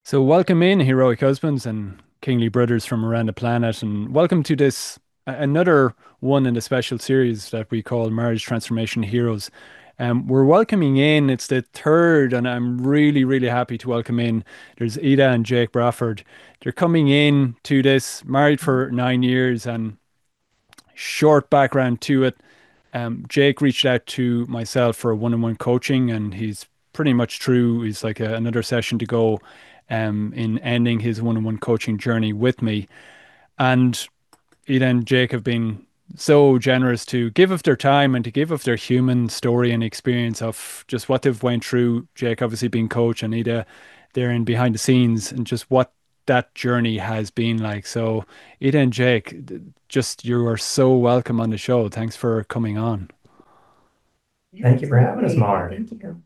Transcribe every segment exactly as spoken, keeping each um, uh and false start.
So, welcome in, Heroic Husbands and Kingly Brothers from around the planet, and welcome to this a- another one in the special series that we call Marriage Transformation Heroes. Um, we're welcoming in, it's the third, and I'm really, really happy to welcome in. There's Ida and Jake Bradford. They're coming in to this, married for nine years, and short background to it. Um, Jake reached out to myself for one on one coaching, and he's pretty much through. He's like a, another session to go um, in ending his one on one coaching journey with me. And Ida and Jake have been so generous to give of their time and to give of their human story and experience of just what they've went through. Jake obviously being coach, and Ida they're in behind the scenes, and just what that journey has been like. So Ida and Jake, just you are so welcome on the show. Thanks for coming on. Yeah, Thank you for having us, absolutely. Mark. Thank you.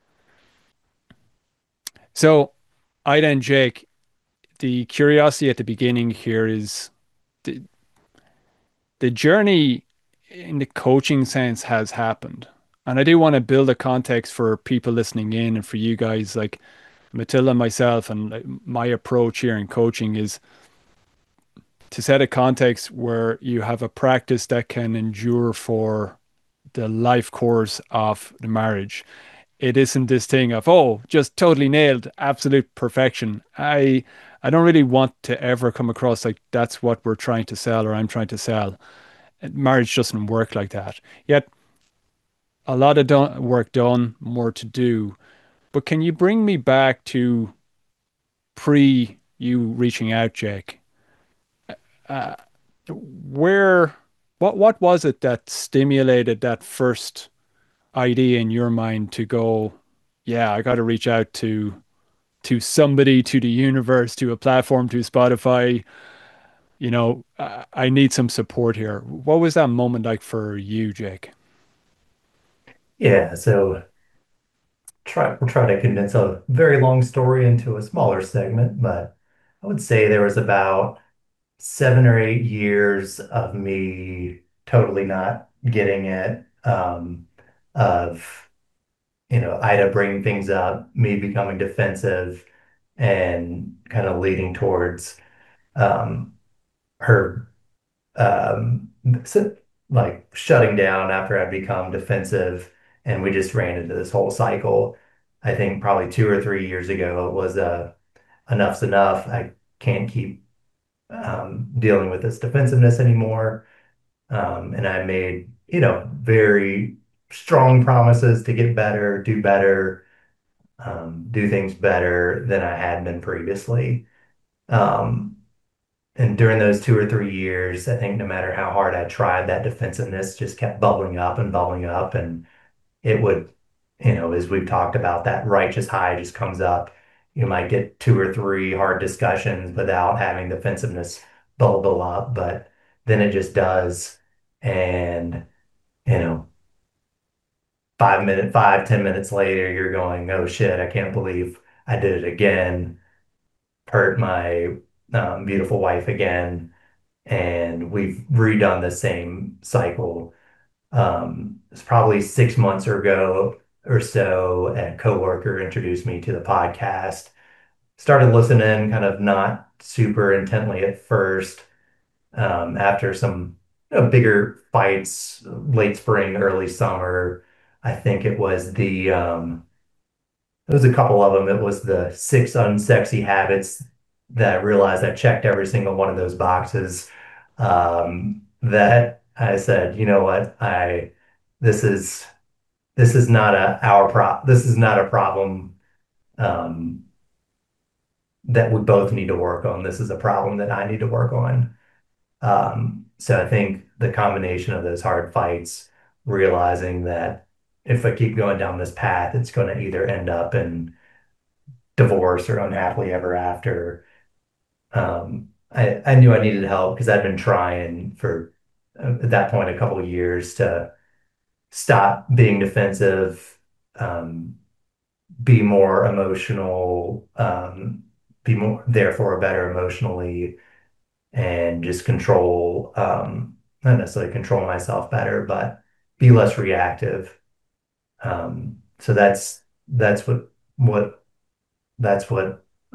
So Ida and Jake, the curiosity at the beginning here is the, the journey in the coaching sense has happened. And I do want to build a context for people listening in and for you guys, like Matilda and myself, and like, my approach here in coaching is to set a context where you have a practice that can endure for the life course of the marriage. It isn't this thing of, oh, just totally nailed, absolute perfection. I I don't really want to ever come across like that's what we're trying to sell or I'm trying to sell. Marriage doesn't work like that. Yet a lot of done, work done, more to do. But can you bring me back to pre you reaching out, Jake? Uh, where, what, what was it that stimulated that first idea in your mind to go, yeah, I got to reach out to to somebody, to the universe, to a platform, to Spotify? You know, I, I need some support here. What was that moment like for you, Jake? Yeah, so try we'll try to condense a very long story into a smaller segment, but I would say there was about seven or eight years of me totally not getting it, um, of you know, Ida bringing things up, me becoming defensive, and kind of leading towards um, her um, so, like shutting down after I'd become defensive, and we just ran into this whole cycle. I think probably two or three years ago it was uh, enough's enough. I can't keep um, dealing with this defensiveness anymore. Um, and I made, you know, very strong promises to get better, do better, um, do things better than I had been previously. Um, And during those two or three years, I think no matter how hard I tried, that defensiveness just kept bubbling up and bubbling up. And it would, you know, as we've talked about, that righteous high just comes up. You might get two or three hard discussions without having defensiveness bubble up, but then it just does. And, you know, five minute, five, ten minutes later, you're going, oh shit, I can't believe I did it again, hurt my um, beautiful wife again, and we've redone the same cycle. Um, it's probably six months ago or so, a coworker introduced me to the podcast. Started listening, kind of not super intently at first. Um, after some you know, bigger fights, late spring, early summer, I think it was the um, it was a couple of them. It was the six unsexy habits that I realized I checked every single one of those boxes. Um, that I said, you know what, I this is this is not a our prop. This is not a problem um, that we both need to work on. This is a problem that I need to work on. Um, so I think the combination of those hard fights, realizing that if I keep going down this path, it's going to either end up in divorce or unhappily ever after. Um, I, I knew I needed help because I'd been trying for uh, at that point a couple of years to stop being defensive, um, be more emotional, um, be more therefore better emotionally, and just control, um, not necessarily control myself better, but be less reactive. Um, so that's that's what what that's what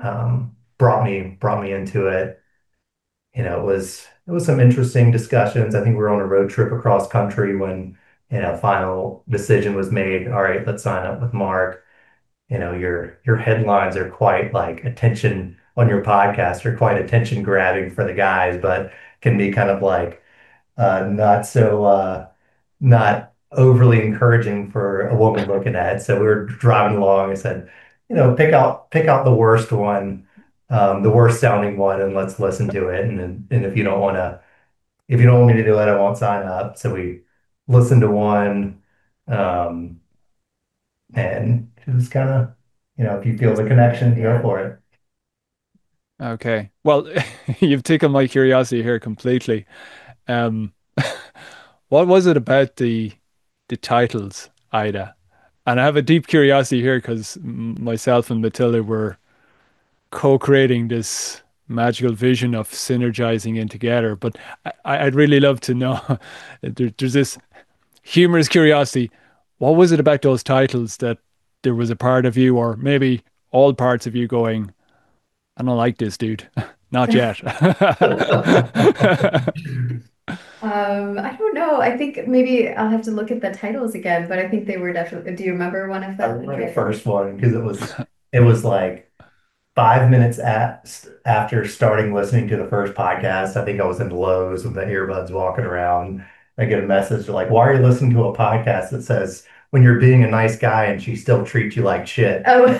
um, brought me brought me into it. You know, it was it was some interesting discussions. I think we were on a road trip across country when, you know, final decision was made. All right, let's sign up with Mark. You know, your your headlines are quite like attention on your podcast are quite attention grabbing for the guys, but can be kind of like uh, not so uh, not overly encouraging for a woman looking at. So we were driving along. I said, you know, pick out pick out the worst one, um, the worst sounding one, and let's listen to it. And and if you don't want to, if you don't want me to do it, I won't sign up. So we listened to one, um, and it was kind of, you know, if you feel the connection, go Yeah. for it. Okay. Well, you've taken my curiosity here completely. Um, what was it about the the titles, Ida? And I have a deep curiosity here because myself and Matilda were co-creating this magical vision of synergizing in together. But I, I'd really love to know. There, there's this humorous curiosity. What was it about those titles that there was a part of you, or maybe all parts of you, going, I don't like this dude. Not yet. Um, I don't know. I think maybe I'll have to look at the titles again, but I think they were definitely. Do you remember one of I them? remember the first one because it was it was like five minutes at, after starting listening to the first podcast. I think I was in Lowe's with the earbuds walking around. I get a message like, why are you listening to a podcast that says when you're being a nice guy and she still treats you like shit? Oh,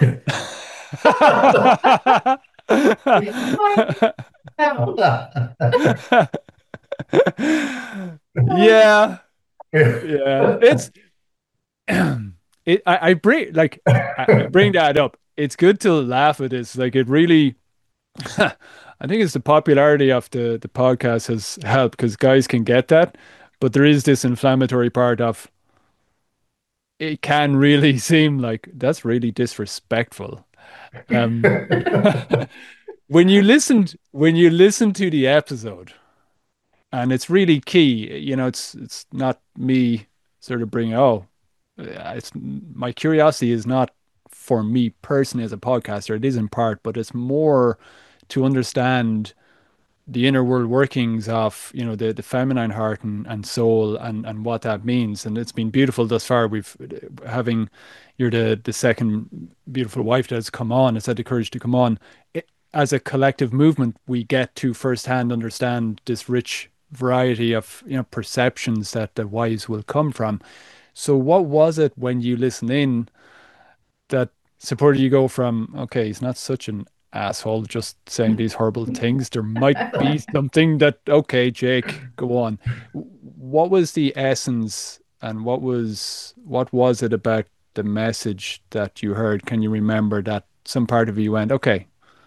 oh, Yeah, yeah. It's it. I, I bring like I, I bring that up. It's good to laugh at this. Like it really. I think it's the popularity of the the podcast has helped because guys can get that, but there is this inflammatory part of it can really seem like that's really disrespectful. Um, when you listened when you listen to the episode, and it's really key, you know, it's it's not me sort of bringing, oh, uh, it's my curiosity is not for me personally as a podcaster. It is in part, but it's more to understand the inner world workings of, you know, the the feminine heart and, and soul and and what that means. And it's been beautiful thus far. We've having you're the the second beautiful wife that has come on, has had the courage to come on. It, as a collective movement, we get to firsthand understand this rich variety of, you know, perceptions that the wives will come from. So what was it when you listen in that supported you go from, okay, he's not such an asshole just saying these horrible things. There might be something that, okay, Jake, go on. What was the essence and what was what was it about the message that you heard? Can you remember that some part of you went, okay,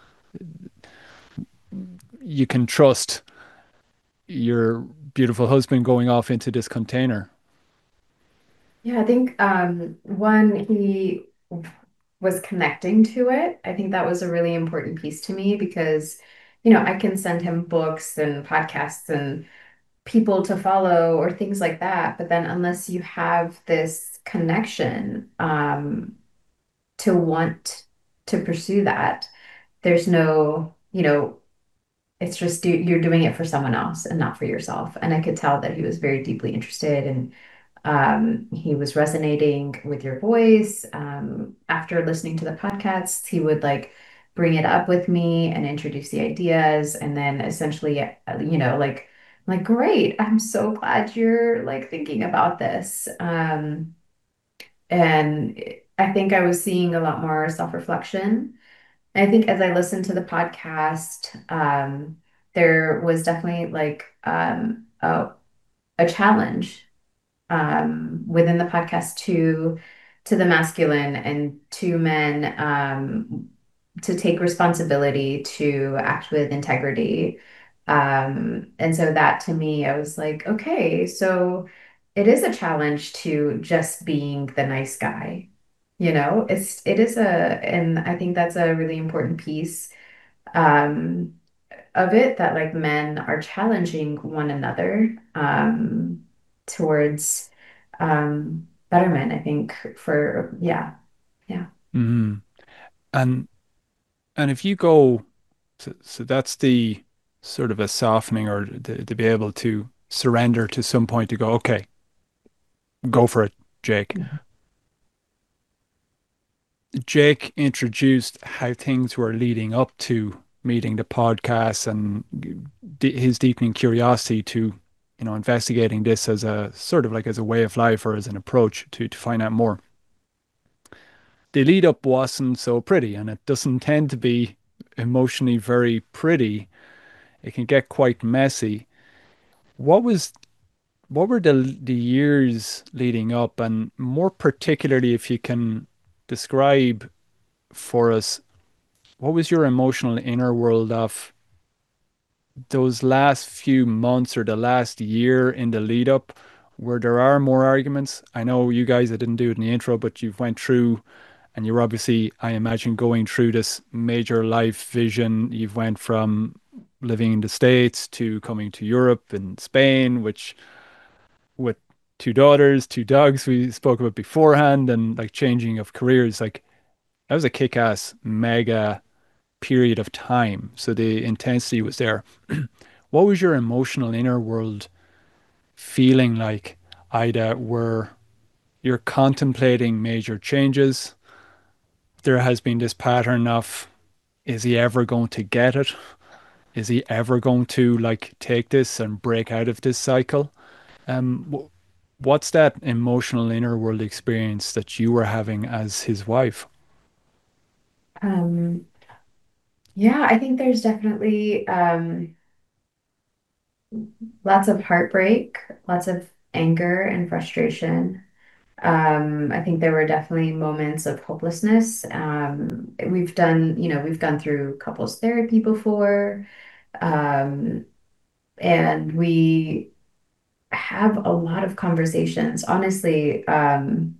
you can trust your beautiful husband going off into this container? yeah, I think um, one, he was connecting to it. I think that was a really important piece to me because, you know, I can send him books and podcasts and people to follow or things like that. But then unless you have this connection um, to want to pursue that, there's no, you know, it's just do, you're doing it for someone else and not for yourself. And I could tell that he was very deeply interested and um, he was resonating with your voice. Um, after listening to the podcasts, he would like bring it up with me and introduce the ideas. And then essentially, uh, you know, like, like, great, I'm so glad you're like thinking about this. Um, and I think I was seeing a lot more self-reflection. I think as I listened to the podcast, um, there was definitely like um, a, a challenge um, within the podcast to to the masculine and to men um, to take responsibility, to act with integrity. Um, and so that to me, I was like, okay, so it is a challenge to just being the nice guy. You know, it's it is a, and I think that's a really important piece um, of it that like men are challenging one another um, towards um, betterment, I think, for, yeah, yeah. Mhm. And And if you go, so, so that's the sort of a softening or to, to be able to surrender to some point to go, okay, go for it, Jake. Jake introduced how things were leading up to meeting the podcast and d- his deepening curiosity to, you know, investigating this as a sort of like as a way of life or as an approach to to find out more. The lead up wasn't so pretty, and it doesn't tend to be emotionally very pretty. It can get quite messy. What was what were the the years leading up, and more particularly, if you can describe for us, what was your emotional inner world of those last few months or the last year in the lead up where there are more arguments? I know you guys, I didn't do it in the intro, but you've went through and you're obviously, I imagine, going through this major life vision. You've went from living in the States to coming to Europe and Spain, which with two daughters, two dogs we spoke about beforehand, and like changing of careers, like that was a kick-ass mega period of time. So the intensity was there. What was your emotional inner world feeling like, Ida, where you're contemplating major changes? There has been this pattern of, is he ever going to get it? Is he ever going to like take this and break out of this cycle? Um, wh- what's that emotional inner world experience that you were having as his wife? Um, yeah, I think there's definitely um, lots of heartbreak, lots of anger and frustration. Um, I think there were definitely moments of hopelessness. Um, we've done, you know, we've gone through couples therapy before, um, and we have a lot of conversations. Honestly, um,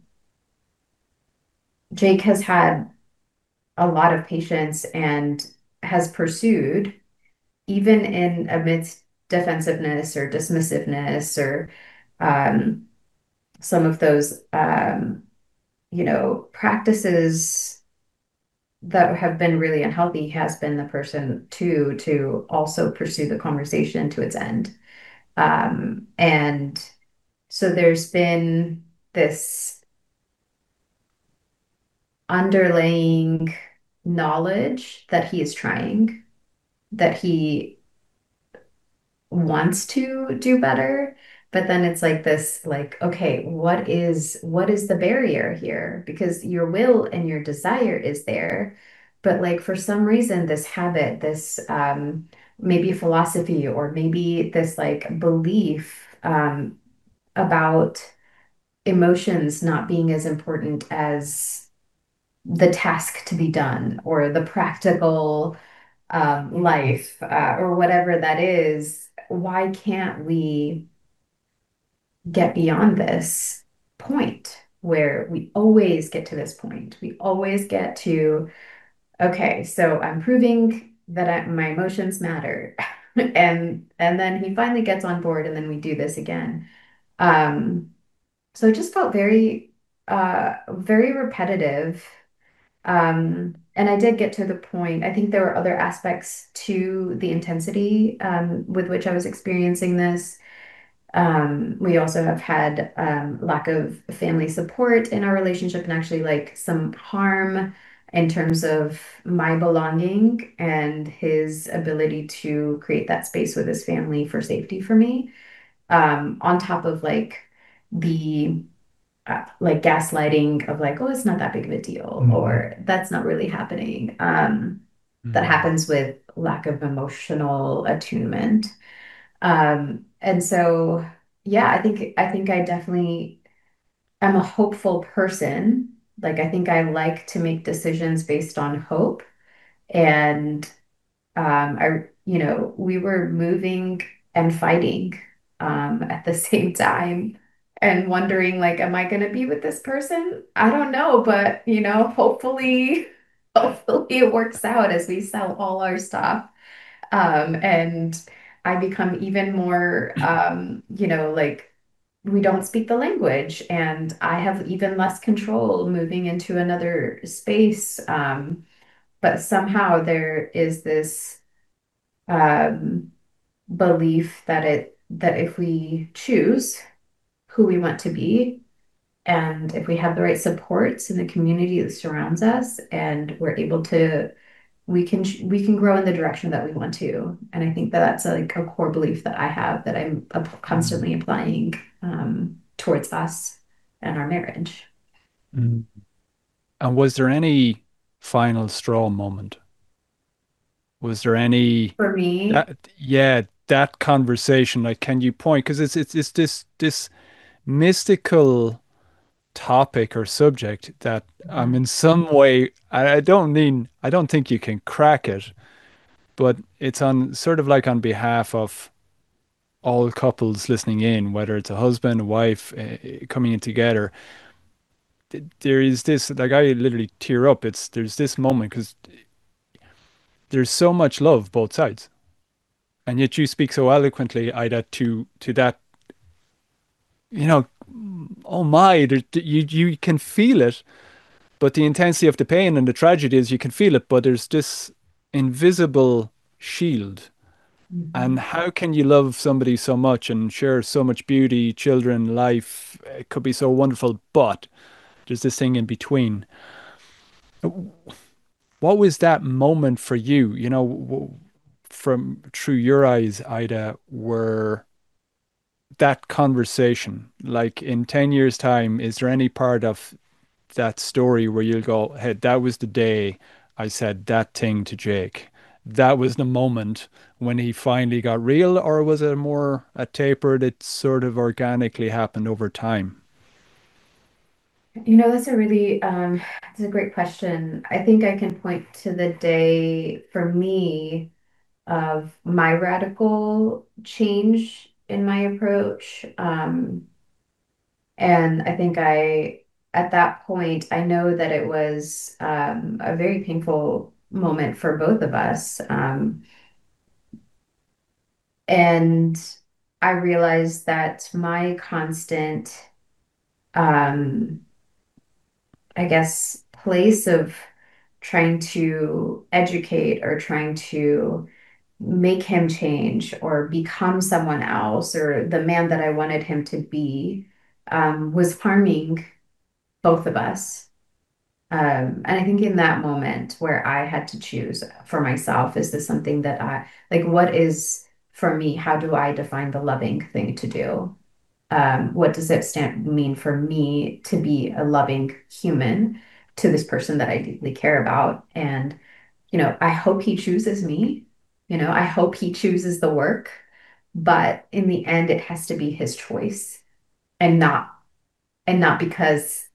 Jake has had a lot of patience and has pursued, even in amidst defensiveness or dismissiveness or um, some of those, um, you know, practices that have been really unhealthy, has been the person to to also pursue the conversation to its end. Um, and so there's been this underlying knowledge that he is trying, that he wants to do better, but then it's like this, like, okay, what is what is the barrier here? Because your will and your desire is there, but like for some reason this habit, this um maybe philosophy or maybe this like belief um about emotions not being as important as the task to be done or the practical um, life uh, or whatever that is, why can't we get beyond this point where we always get to this point? We always get to, okay, so I'm proving that I, my emotions matter. and and then he finally gets on board and then we do this again. Um, so it just felt very uh very repetitive. Um, and I did get to the point. I think there were other aspects to the intensity um, with which I was experiencing this. Um, we also have had um, lack of family support in our relationship and actually like some harm in terms of my belonging and his ability to create that space with his family for safety for me. Um, on top of like the uh, like gaslighting of like, oh, it's not that big of a deal, Mhm. or that's not really happening. Um, that Mm. happens with lack of emotional attunement. Um, and so, yeah, I think I think I definitely am a hopeful person. Like I think I like to make decisions based on hope. And um, I, you know, we were moving and fighting um, at the same time and wondering, like, am I going to be with this person? I don't know, but, you know, hopefully, hopefully it works out as we sell all our stuff. Um, and I become even more, um, you know, like, we don't speak the language, and I have even less control moving into another space. Um, but somehow there is this um, belief that it that if we choose who we want to be, and if we have the right supports in the community that surrounds us, and we're able to, we can we can grow in the direction that we want to. And I think that that's a, like a core belief that I have that I'm Mm. constantly applying um, towards us and our marriage. Mm. And was there any final straw moment? Was there any For me, that yeah, that conversation, like can you point because it's it's it's this this mystical topic or subject that um in some way I, I don't mean I don't think you can crack it, but it's on sort of like on behalf of all couples listening in, whether it's a husband, a wife uh, coming in together. There is this like I literally tear up. It's there's this moment because there's so much love both sides, and yet you speak so eloquently, Ida, to to that. You know, oh my, there, you you can feel it, but the intensity of the pain and the tragedy is you can feel it, but there's this invisible shield. And Mhm. how can you love somebody so much and share so much beauty, children, life? It could be so wonderful, but there's this thing in between. What was that moment for you? You know, w- from through your eyes, Ida, were that conversation, like in ten years' time, is there any part of that story where you'll go, hey, that was the day I said that thing to Jake? That was the moment when he finally got real, or was it more a taper that sort of organically happened over time? You know, that's a really um that's a great question. I think I can point to the day for me of my radical change in my approach. Um, and I think I, at that point, I know that it was um, a very painful moment for both of us. Um, and I realized that my constant, um, I guess, place of trying to educate or trying to make him change or become someone else or the man that I wanted him to be um, was harming both of us. Um, and I think in that moment where I had to choose for myself, is this something that I like? What is for me? How do I define the loving thing to do? Um, what does it stand mean for me to be a loving human to this person that I deeply care about? And you know, I hope he chooses me. You know, I hope he chooses the work, but in the end, it has to be his choice and not and not because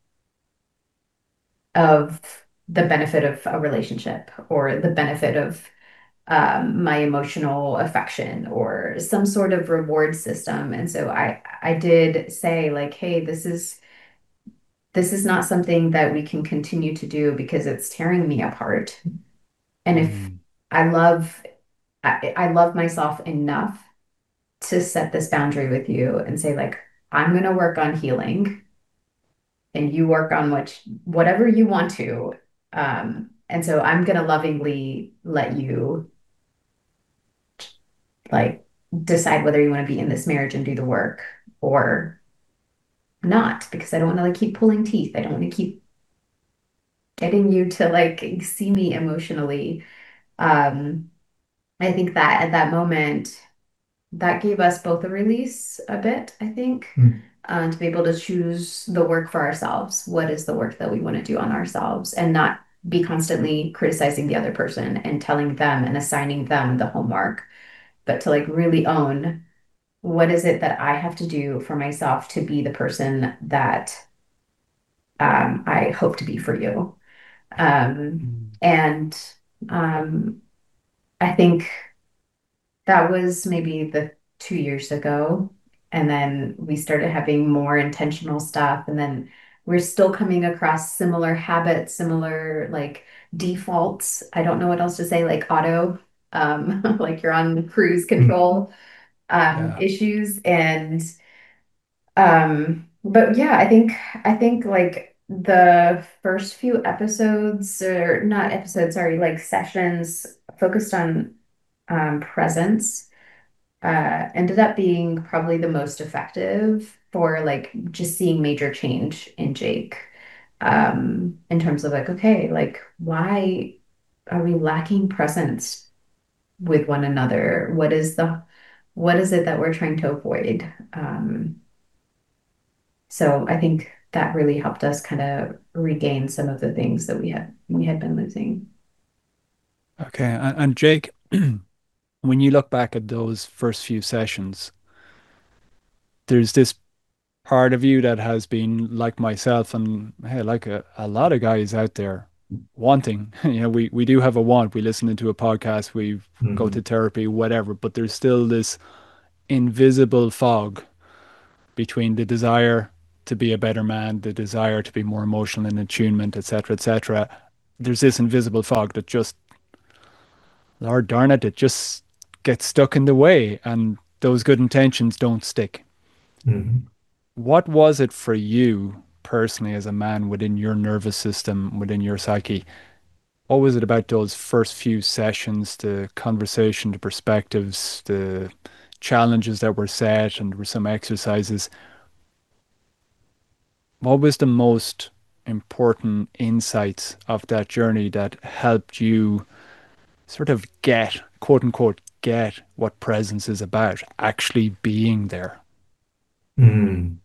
of the benefit of a relationship or the benefit of um, my emotional affection or some sort of reward system. And so I I did say like, hey, this is this is not something that we can continue to do because it's tearing me apart. And if Mm. I love I, I love myself enough to set this boundary with you and say, like, I'm going to work on healing and you work on what, whatever you want to. Um, and so I'm going to lovingly let you like decide whether you want to be in this marriage and do the work or not, because I don't want to like keep pulling teeth. I don't want to keep getting you to like see me emotionally. Um, I think that at that moment, that gave us both a release a bit, I think, Mm. uh, to be able to choose the work for ourselves. What is the work that we want to do on ourselves and not be constantly criticizing the other person and telling them and assigning them the homework, but to like really own what is it that I have to do for myself to be the person that um, I hope to be for you. Um, Mm. and um, I think that was maybe the two years ago. And then we started having more intentional stuff. And then we're still coming across similar habits, similar like defaults. I don't know what else to say, like auto, um, like you're on cruise Mm. control um, Yeah. issues. And um, but yeah, I think I think like the first few episodes, or not episodes, sorry, like sessions focused on um, presence, uh, ended up being probably the most effective for like just seeing major change in Jake. Um, in terms of like, okay, like why are we lacking presence with one another? What is the what is it that we're trying to avoid? Um, so I think that really helped us kind of regain some of the things that we had we had been losing. Okay, and, and Jake, when you look back at those first few sessions, there's this part of you that has been like myself and hey, like a, a lot of guys out there wanting, you know, we, we do have a want. We listen into a podcast, we go to Hmm. therapy, whatever, but there's still this invisible fog between the desire to be a better man, the desire to be more emotional in attunement, et cetera, et cetera. There's this invisible fog that just, Lord darn it, it just gets stuck in the way and those good intentions don't stick. Hmm. What was it for you personally as a man within your nervous system, within your psyche? What was it about those first few sessions, the conversation, the perspectives, the challenges that were set, and there were some exercises? What was the most important insights of that journey that helped you sort of get, quote unquote, get what presence is about, actually being there? Mm.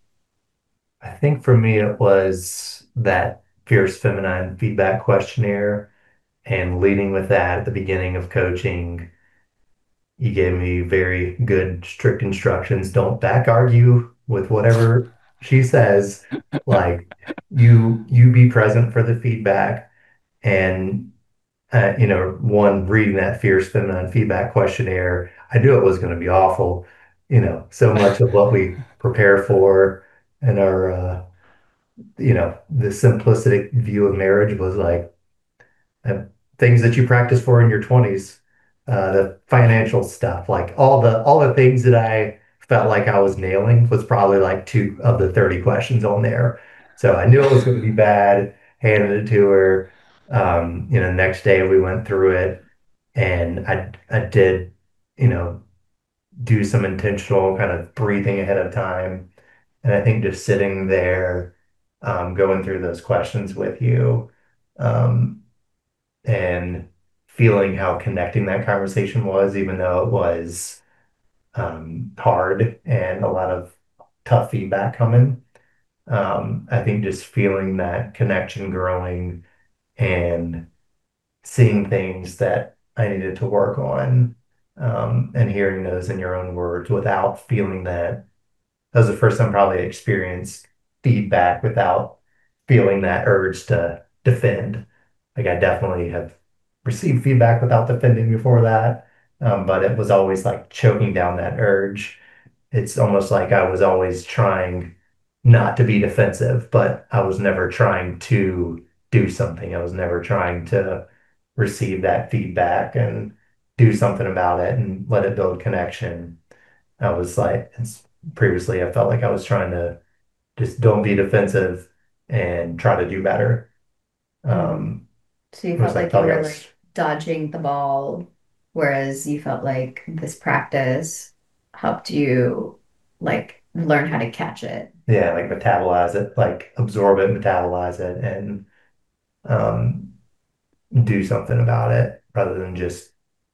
I think for me, it was that Fierce Feminine feedback questionnaire and leading with that at the beginning of coaching. You gave me very good, strict instructions. Don't back argue with whatever she says. Like you, you be present for the feedback. And uh, you know, one reading that Fierce Feminine feedback questionnaire, I knew it was going to be awful. You know, so much of what we prepare for and our, uh, you know, the simplistic view of marriage was like uh, things that you practice for in your twenties, uh, the financial stuff, like all the all the things that I felt like I was nailing was probably like two of the thirty questions on there. So I knew it was going to be bad, handed it to her. Um, you know, next day we went through it and I I did, you know, do some intentional kind of breathing ahead of time. And I think just sitting there, um, going through those questions with you, um, and feeling how connecting that conversation was, even though it was um, hard and a lot of tough feedback coming. Um, I think just feeling that connection growing and seeing things that I needed to work on, um, and hearing those in your own words without feeling that that was the first time probably I experienced feedback without feeling that urge to defend. Like I definitely have received feedback without defending before that, um, but it was always like choking down that urge. It's almost like I was always trying not to be defensive, but I was never trying to do something. I was never trying to receive that feedback and do something about it and let it build connection. I was like, it's, previously, I felt like I was trying to just don't be defensive and try to do better. Mm. Um, So you whereas felt I like you felt like I were was, like dodging the ball, whereas you felt like this practice helped you like learn how to catch it. yeah, like metabolize it, like absorb it, metabolize it, and um, do something about it rather than just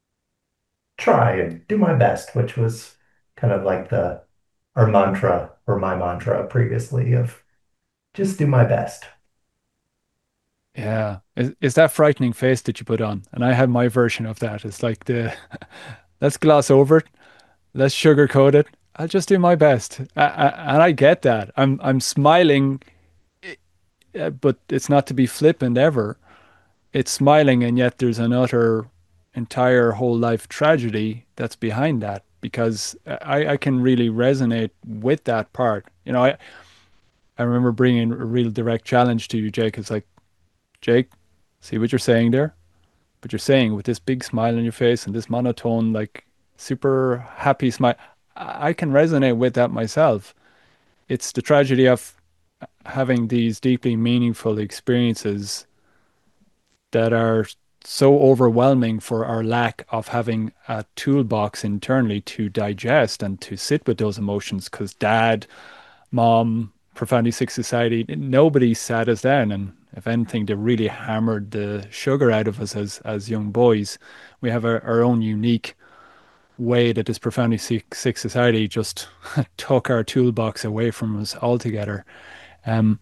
try and do my best, which was kind of like the our mantra or my mantra previously of just do my best. Yeah. Is, is that frightening face that you put on? And I had my version of that. It's like the let's gloss over it, let's sugarcoat it. I'll just do my best. I, I, and I get that. I'm I'm smiling, uh, but it's not to be flippant ever. It's smiling, and yet there's an utter, entire whole life tragedy that's behind that. Because I, I can really resonate with that part. You know, I, I remember bringing a real direct challenge to you, Jake. It's like, Jake, see what you're saying there? But you're saying with this big smile on your face and this monotone, like super happy smile. I I can resonate with that myself. It's the tragedy of having these deeply meaningful experiences that are so overwhelming for our lack of having a toolbox internally to digest and to sit with those emotions. Because dad, mom, Profoundly Sick Society, nobody sat us down. And if anything, they really hammered the sugar out of us as, as young boys. We have our, our own unique way that this Profoundly Sick, Sick Society just took our toolbox away from us altogether. Um,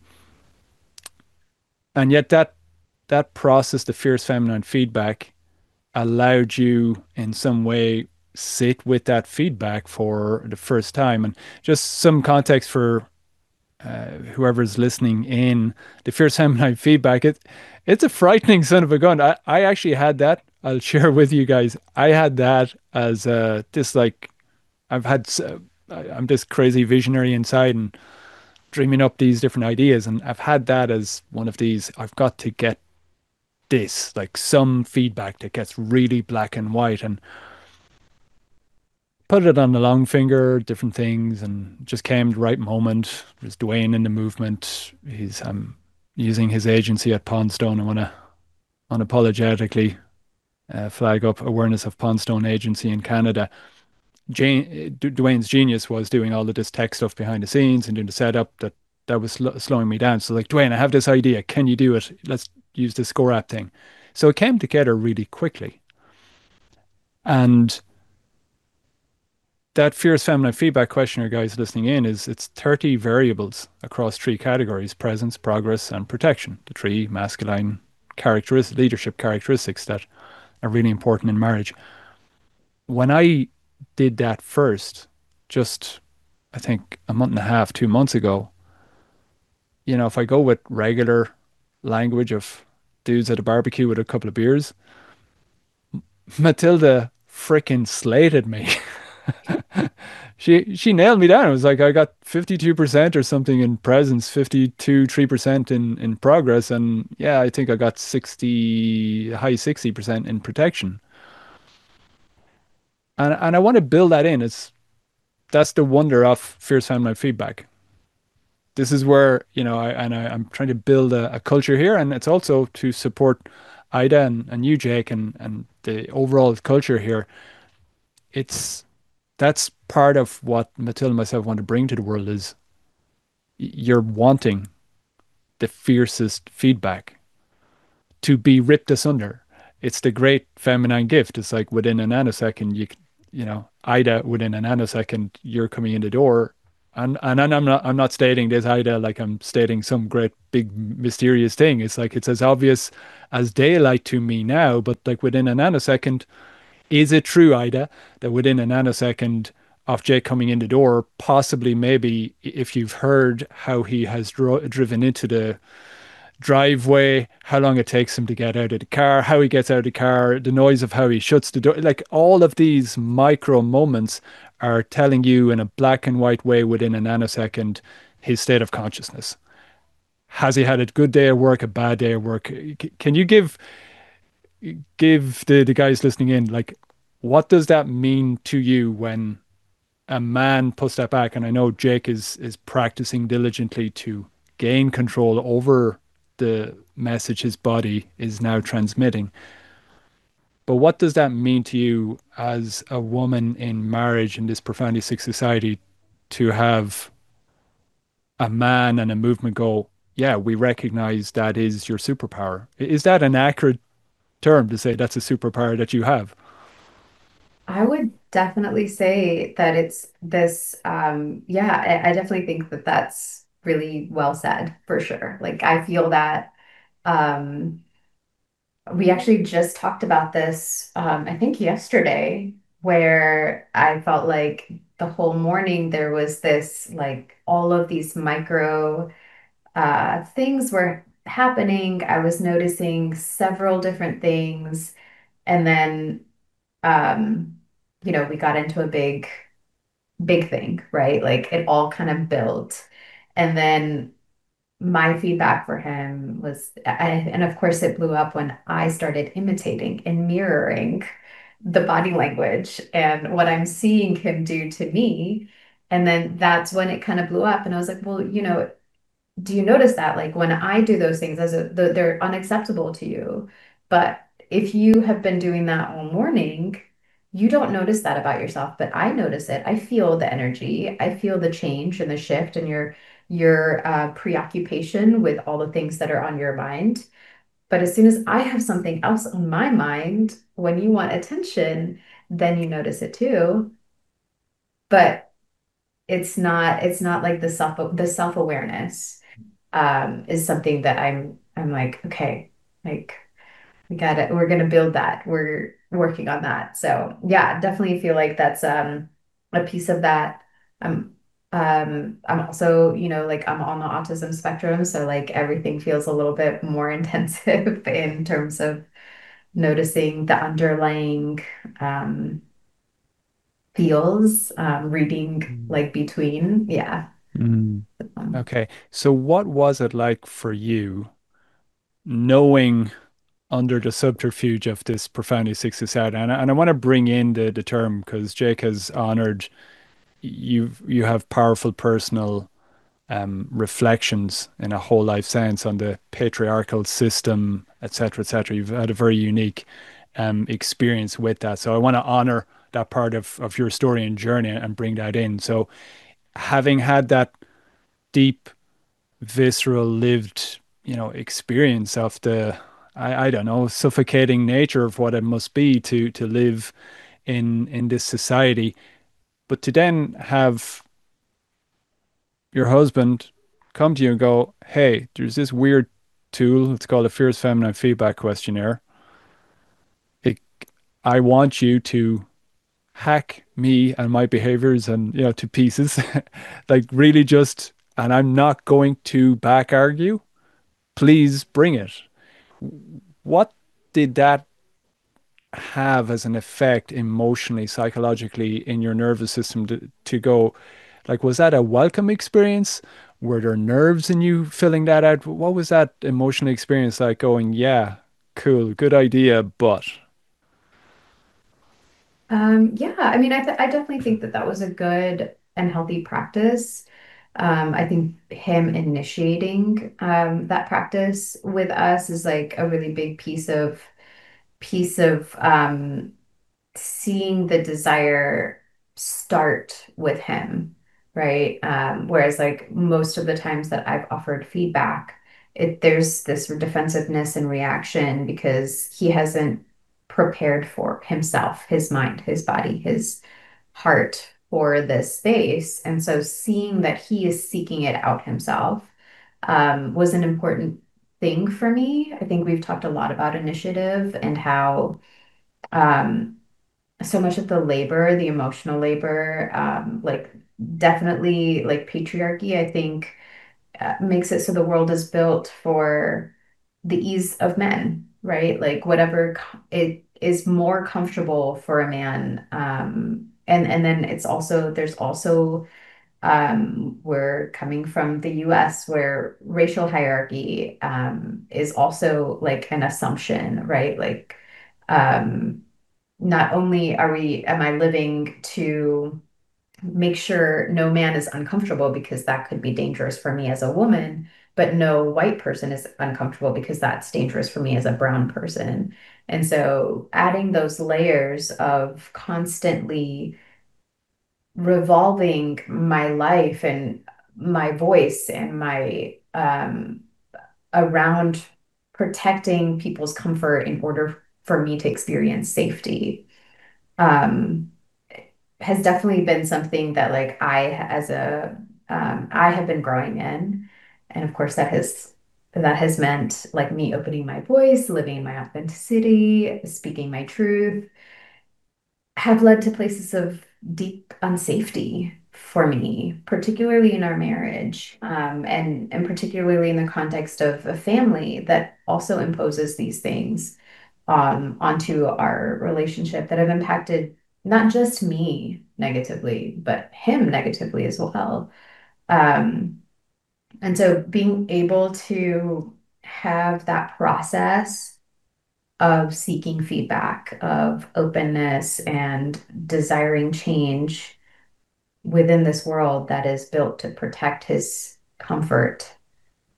and yet that that process, the fierce feminine feedback, allowed you in some way sit with that feedback for the first time. And just some context for uh, whoever's listening in, the fierce feminine feedback, it, it's a frightening son of a gun. I, I actually had that. I'll share with you guys. I had that as uh, this, like, I've had, uh, I'm this crazy visionary inside and dreaming up these different ideas. And I've had that as one of these, I've got to get this, like some feedback that gets really black and white, and put it on the long finger, different things, and just came the right moment. There's Dwayne in the movement. He's um using his agency at Pondstone. I want to unapologetically uh, flag up awareness of Pondstone Agency in Canada. Jane, D- Dwayne's genius was doing all of this tech stuff behind the scenes and doing the setup that that was sl- slowing me down. So like, Dwayne, I have this idea. Can you do it? Let's use the score app thing. So it came together really quickly. And that fierce feminine feedback questionnaire, guys listening in, is it's thirty variables across three categories: presence, progress, and protection. The three masculine characteristics, leadership characteristics that are really important in marriage. When I did that first, just I think a month and a half, two months ago, you know, if I go with regular language of dudes at a barbecue with a couple of beers, Matilda freaking slated me. she she nailed me down. It was like I got fifty-two percent or something in presence, fifty-two, three percent in in progress, and yeah, I think I got sixty, high sixty percent in protection. And and I want to build that in. It's That's the wonder of fierce feminine feedback. This is where, you know, I and I, I'm trying to build a, a culture here, and it's also to support Ida and, and you, Jake, and and the overall culture here. It's That's part of what Matilda and myself want to bring to the world is you're wanting the fiercest feedback to be ripped asunder. It's the great feminine gift. It's like within a nanosecond, you you know, Ida, within a nanosecond, you're coming in the door. And and I'm not I'm not stating this, Ida, like I'm stating some great big mysterious thing. It's like it's as obvious as daylight to me now, but like within a nanosecond, is it true, Ida, that within a nanosecond of Jake coming in the door, possibly maybe if you've heard how he has dro- driven into the driveway, how long it takes him to get out of the car, how he gets out of the car, the noise of how he shuts the door, like all of these micro moments are telling you in a black and white way within a nanosecond his state of consciousness. Has he had a good day at work, a bad day at work? Can you give give the, the guys listening in, like, what does that mean to you when a man puts that back? And I know Jake is is practicing diligently to gain control over the message his body is now transmitting. But what does that mean to you as a woman in marriage in this profoundly sick society to have a man and a movement go, yeah, we recognize that is your superpower? Is that an accurate term to say that's a superpower that you have? I would definitely say that it's this, um, yeah, I, I definitely think that that's really well said for sure. Like I feel that um we actually just talked about this, um, I think yesterday, where I felt like the whole morning there was this, like all of these micro uh, things were happening. I was noticing several different things. And then, um, you know, we got into a big, big thing, right? Like it all kind of built. And then my feedback for him was, I, and of course, it blew up when I started imitating and mirroring the body language and what I'm seeing him do to me. And then that's when it kind of blew up. And I was like, well, you know, do you notice that like when I do those things as a the, they're unacceptable to you, but if you have been doing that all morning, you don't notice that about yourself, but I notice it. I feel the energy. I feel the change and the shift and your your uh, preoccupation with all the things that are on your mind. But as soon as I have something else on my mind, when you want attention, then you notice it too. But it's not it's not like the self the self-awareness um is something that I'm I'm like, okay, like we got it. We're gonna build that. We're working on that. So yeah, definitely feel like that's um a piece of that. I'm um I'm also, you know, like I'm on the autism spectrum, so like everything feels a little bit more intensive in terms of noticing the underlying um feels, um, reading Mm. like between. Yeah. Mm. Um, Okay. So what was it like for you knowing under the subterfuge of this profoundly sick society? And I, and I want to bring in the, the term because Jake has honored you you have powerful personal um, reflections in a whole life sense on the patriarchal system, et cetera, et cetera. You've had a very unique um, experience with that. So I want to honor that part of, of your story and journey and bring that in. So having had that deep, visceral, lived, you know, experience of the, I, I don't know, suffocating nature of what it must be to to live in in this society, but to then have your husband come to you and go, "Hey, there's this weird tool. It's called a Fierce Feminine Feedback Questionnaire. It, I want you to hack me and my behaviors and you know to pieces, like really just. And I'm not going to back argue. Please bring it." What did that have as an effect emotionally, psychologically in your nervous system to, to go, like, was that a welcome experience? Were there nerves in you filling that out? What was that emotional experience like going, yeah, cool, good idea, but um, yeah, I mean, I, th I definitely think that that was a good and healthy practice. Um, I think him initiating um, that practice with us is like a really big piece of piece of um, seeing the desire start with him, right? Um, whereas like most of the times that I've offered feedback, it there's this defensiveness and reaction because he hasn't prepared for himself, his mind, his body, his heart for this space. And so seeing that he is seeking it out himself um, was an important thing for me. I think we've talked a lot about initiative and how um, so much of the labor, the emotional labor, um, like definitely like patriarchy, I think uh, makes it so the world is built for the ease of men, right? Like whatever co- it is more comfortable for a man. Um, and and then it's also there's also um, we're coming from the U S where racial hierarchy um, is also like an assumption, right? Like um, not only are we am I living to make sure no man is uncomfortable because that could be dangerous for me as a woman, but no white person is uncomfortable because that's dangerous for me as a brown person. And so adding those layers of constantly revolving my life and my voice and my um around protecting people's comfort in order for me to experience safety um has definitely been something that like I as a um I have been growing in. And of course that has that has meant like me opening my voice, living in my authenticity, speaking my truth, have led to places of deep unsafety for me, particularly in our marriage, um, and and particularly in the context of a family that also imposes these things um, onto our relationship that have impacted not just me negatively, but him negatively as well. Um, and so being able to have that process of seeking feedback, of openness and desiring change within this world that is built to protect his comfort.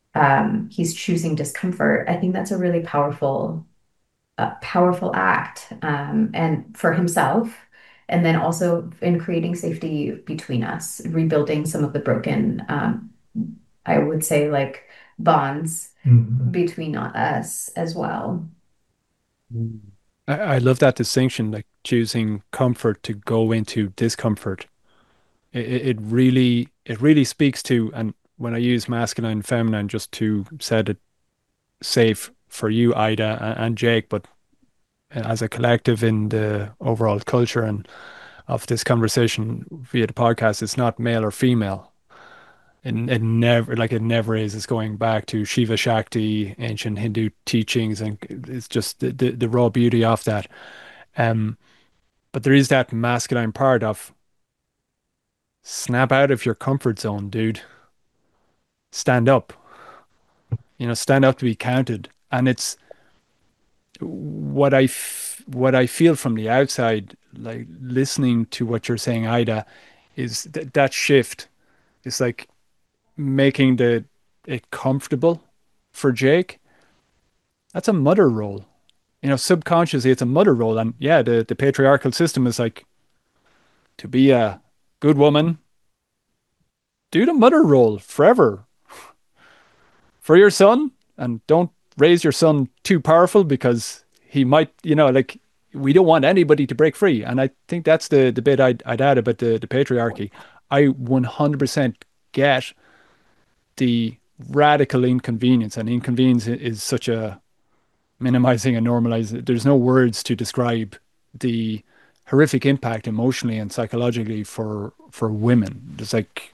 um, he's choosing discomfort. I think that's a really powerful, uh, powerful act, um, and for himself, and then also in creating safety between us, rebuilding some of the broken, um, I would say, like bonds Mhm. between us as well. Mm. I, I love that distinction, like choosing comfort to go into discomfort. It, it it really, it really speaks to, and when I use masculine and feminine, just to set it safe for you, Ida and, and Jake, but as a collective in the overall culture and of this conversation via the podcast, it's not male or female. And it never, like it never is. It's going back to Shiva Shakti, ancient Hindu teachings, and it's just the, the, the raw beauty of that. Um, but there is that masculine part of snap out of your comfort zone, dude. Stand up, you know, stand up to be counted. And it's what I f- what I feel from the outside, like listening to what you're saying, Ida, is th- that shift. It's like making the it comfortable for Jake. That's a mother role. You know, subconsciously it's a mother role. And yeah, the, the patriarchal system is like to be a good woman, do the mother role forever for your son, and don't raise your son too powerful because he might, you know, like we don't want anybody to break free. And I think that's the, the bit I'd, I'd add about the, the patriarchy. I one hundred percent get the radical inconvenience, and inconvenience is such a minimizing and normalizing. There's no words to describe the horrific impact emotionally and psychologically for for women. It's like,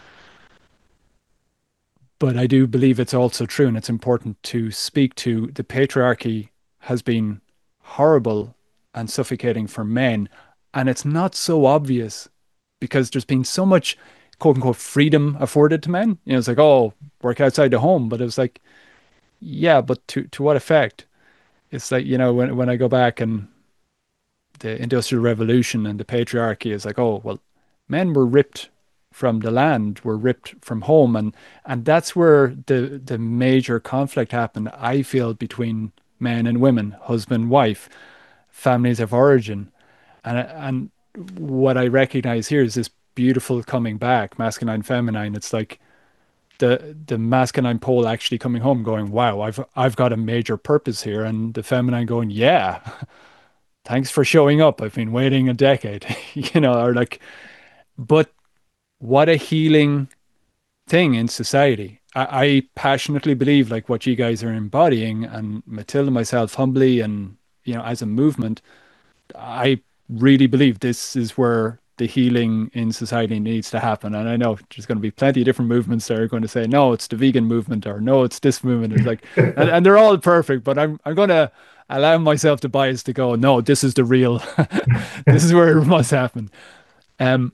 but I do believe it's also true, and it's important to speak to the patriarchy has been horrible and suffocating for men, and it's not so obvious because there's been so much quote unquote freedom afforded to men. You know, it's like, oh, work outside the home, but it was like, yeah, but to to what effect? It's like, you know, when when I go back and the Industrial Revolution and the patriarchy is like, oh, well, men were ripped from the land, were ripped from home, and and that's where the the major conflict happened. I feel between men and women, husband, wife, families of origin, and and what I recognize here is this beautiful coming back, masculine, feminine. It's like the the masculine pole actually coming home, going, wow, I've I've got a major purpose here, and the feminine going, yeah, thanks for showing up. I've been waiting a decade, you know, or like, but what a healing thing in society. I, I passionately believe like what you guys are embodying, and Matilda, myself, humbly, and, you know, as a movement, I really believe this is where the healing in society needs to happen. And I know there's going to be plenty of different movements that are going to say, no, it's the vegan movement, or no, it's this movement. It's like, and, and they're all perfect, but I'm, I'm going to allow myself to bias to go, no, this is the real, this is where it must happen. Um,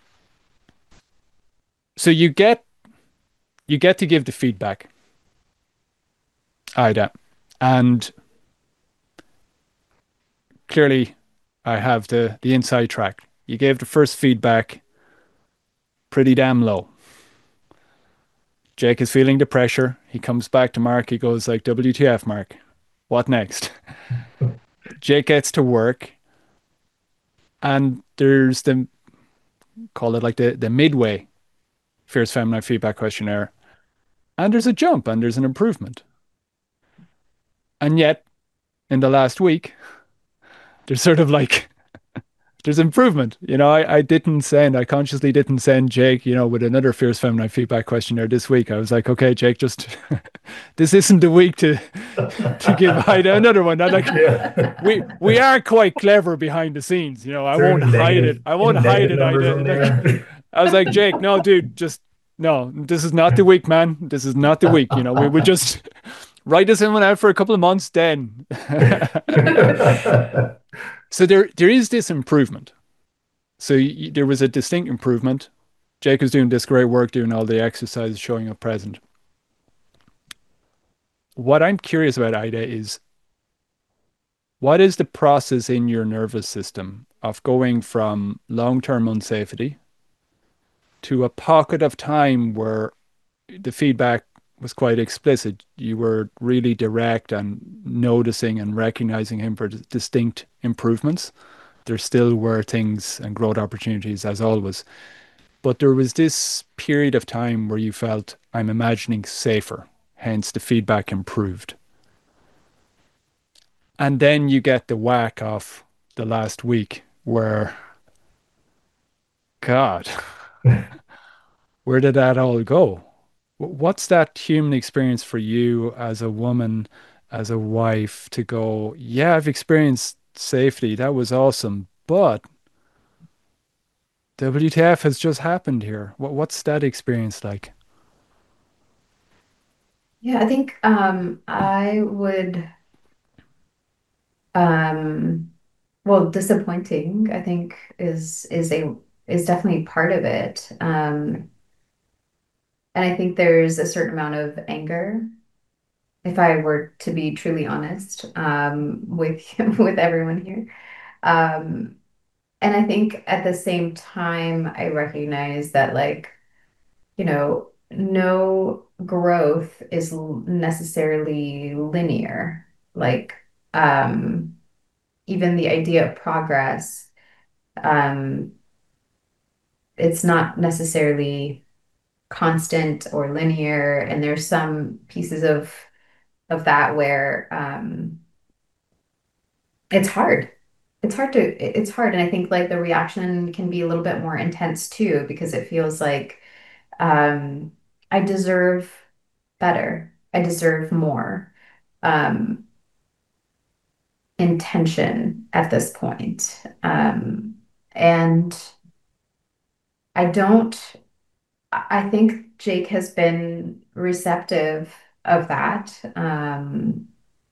so you get, you get to give the feedback, Ida, and clearly I have the, the inside track. You gave the first feedback pretty damn low. Jake is feeling the pressure. He comes back to Mark. He goes like, W T F, Mark? What next? Jake gets to work, and there's the, call it like the, the midway Fierce Feminine Feedback Questionnaire. And there's a jump and there's an improvement. And yet, in the last week, there's sort of like there's improvement. You know, I, I didn't send, I consciously didn't send Jake, you know, with another Fierce Feminine Feedback Questionnaire this week. I was like, okay, Jake, just this isn't the week to to give Ida another one. I'm like, Yeah. we we are quite clever behind the scenes, you know. I Is there won't any hide it. negative, I won't any hide negative it, numbers Ida. in Like, there? I was like, Jake, no, dude, just no. This is not the week, man. This is not the week. You know, we would just write this in one out for a couple of months, then. So there there is this improvement. So y- there was a distinct improvement. Jake was doing this great work, doing all the exercises, showing up present. What I'm curious about, Ida, is what is the process in your nervous system of going from long-term unsafety to a pocket of time where the feedback was quite explicit. You were really direct and noticing and recognizing him for distinct improvements. There still were things and growth opportunities as always. But there was this period of time where you felt, I'm imagining safer, hence the feedback improved. And then you get the whack of the last week where, God, where did that all go? What's that human experience for you as a woman, as a wife, to go, yeah, I've experienced safety. That was awesome. But W T F has just happened here. What's that experience like? Yeah, I think um, I would, um, well, disappointing, I think is is a is definitely part of it. Um, and I think there's a certain amount of anger, if I were to be truly honest, um, with with everyone here. Um, and I think at the same time, I recognize that like, you know, no growth is l- necessarily linear. Like, um, even the idea of progress, um, it's not necessarily constant or linear. And there's some pieces of of that where um, it's hard. It's hard to, it's hard. And I think like the reaction can be a little bit more intense too, because it feels like um, I deserve better. I deserve more um, intention at this point. Um, and I don't, I think Jake has been receptive of that, um,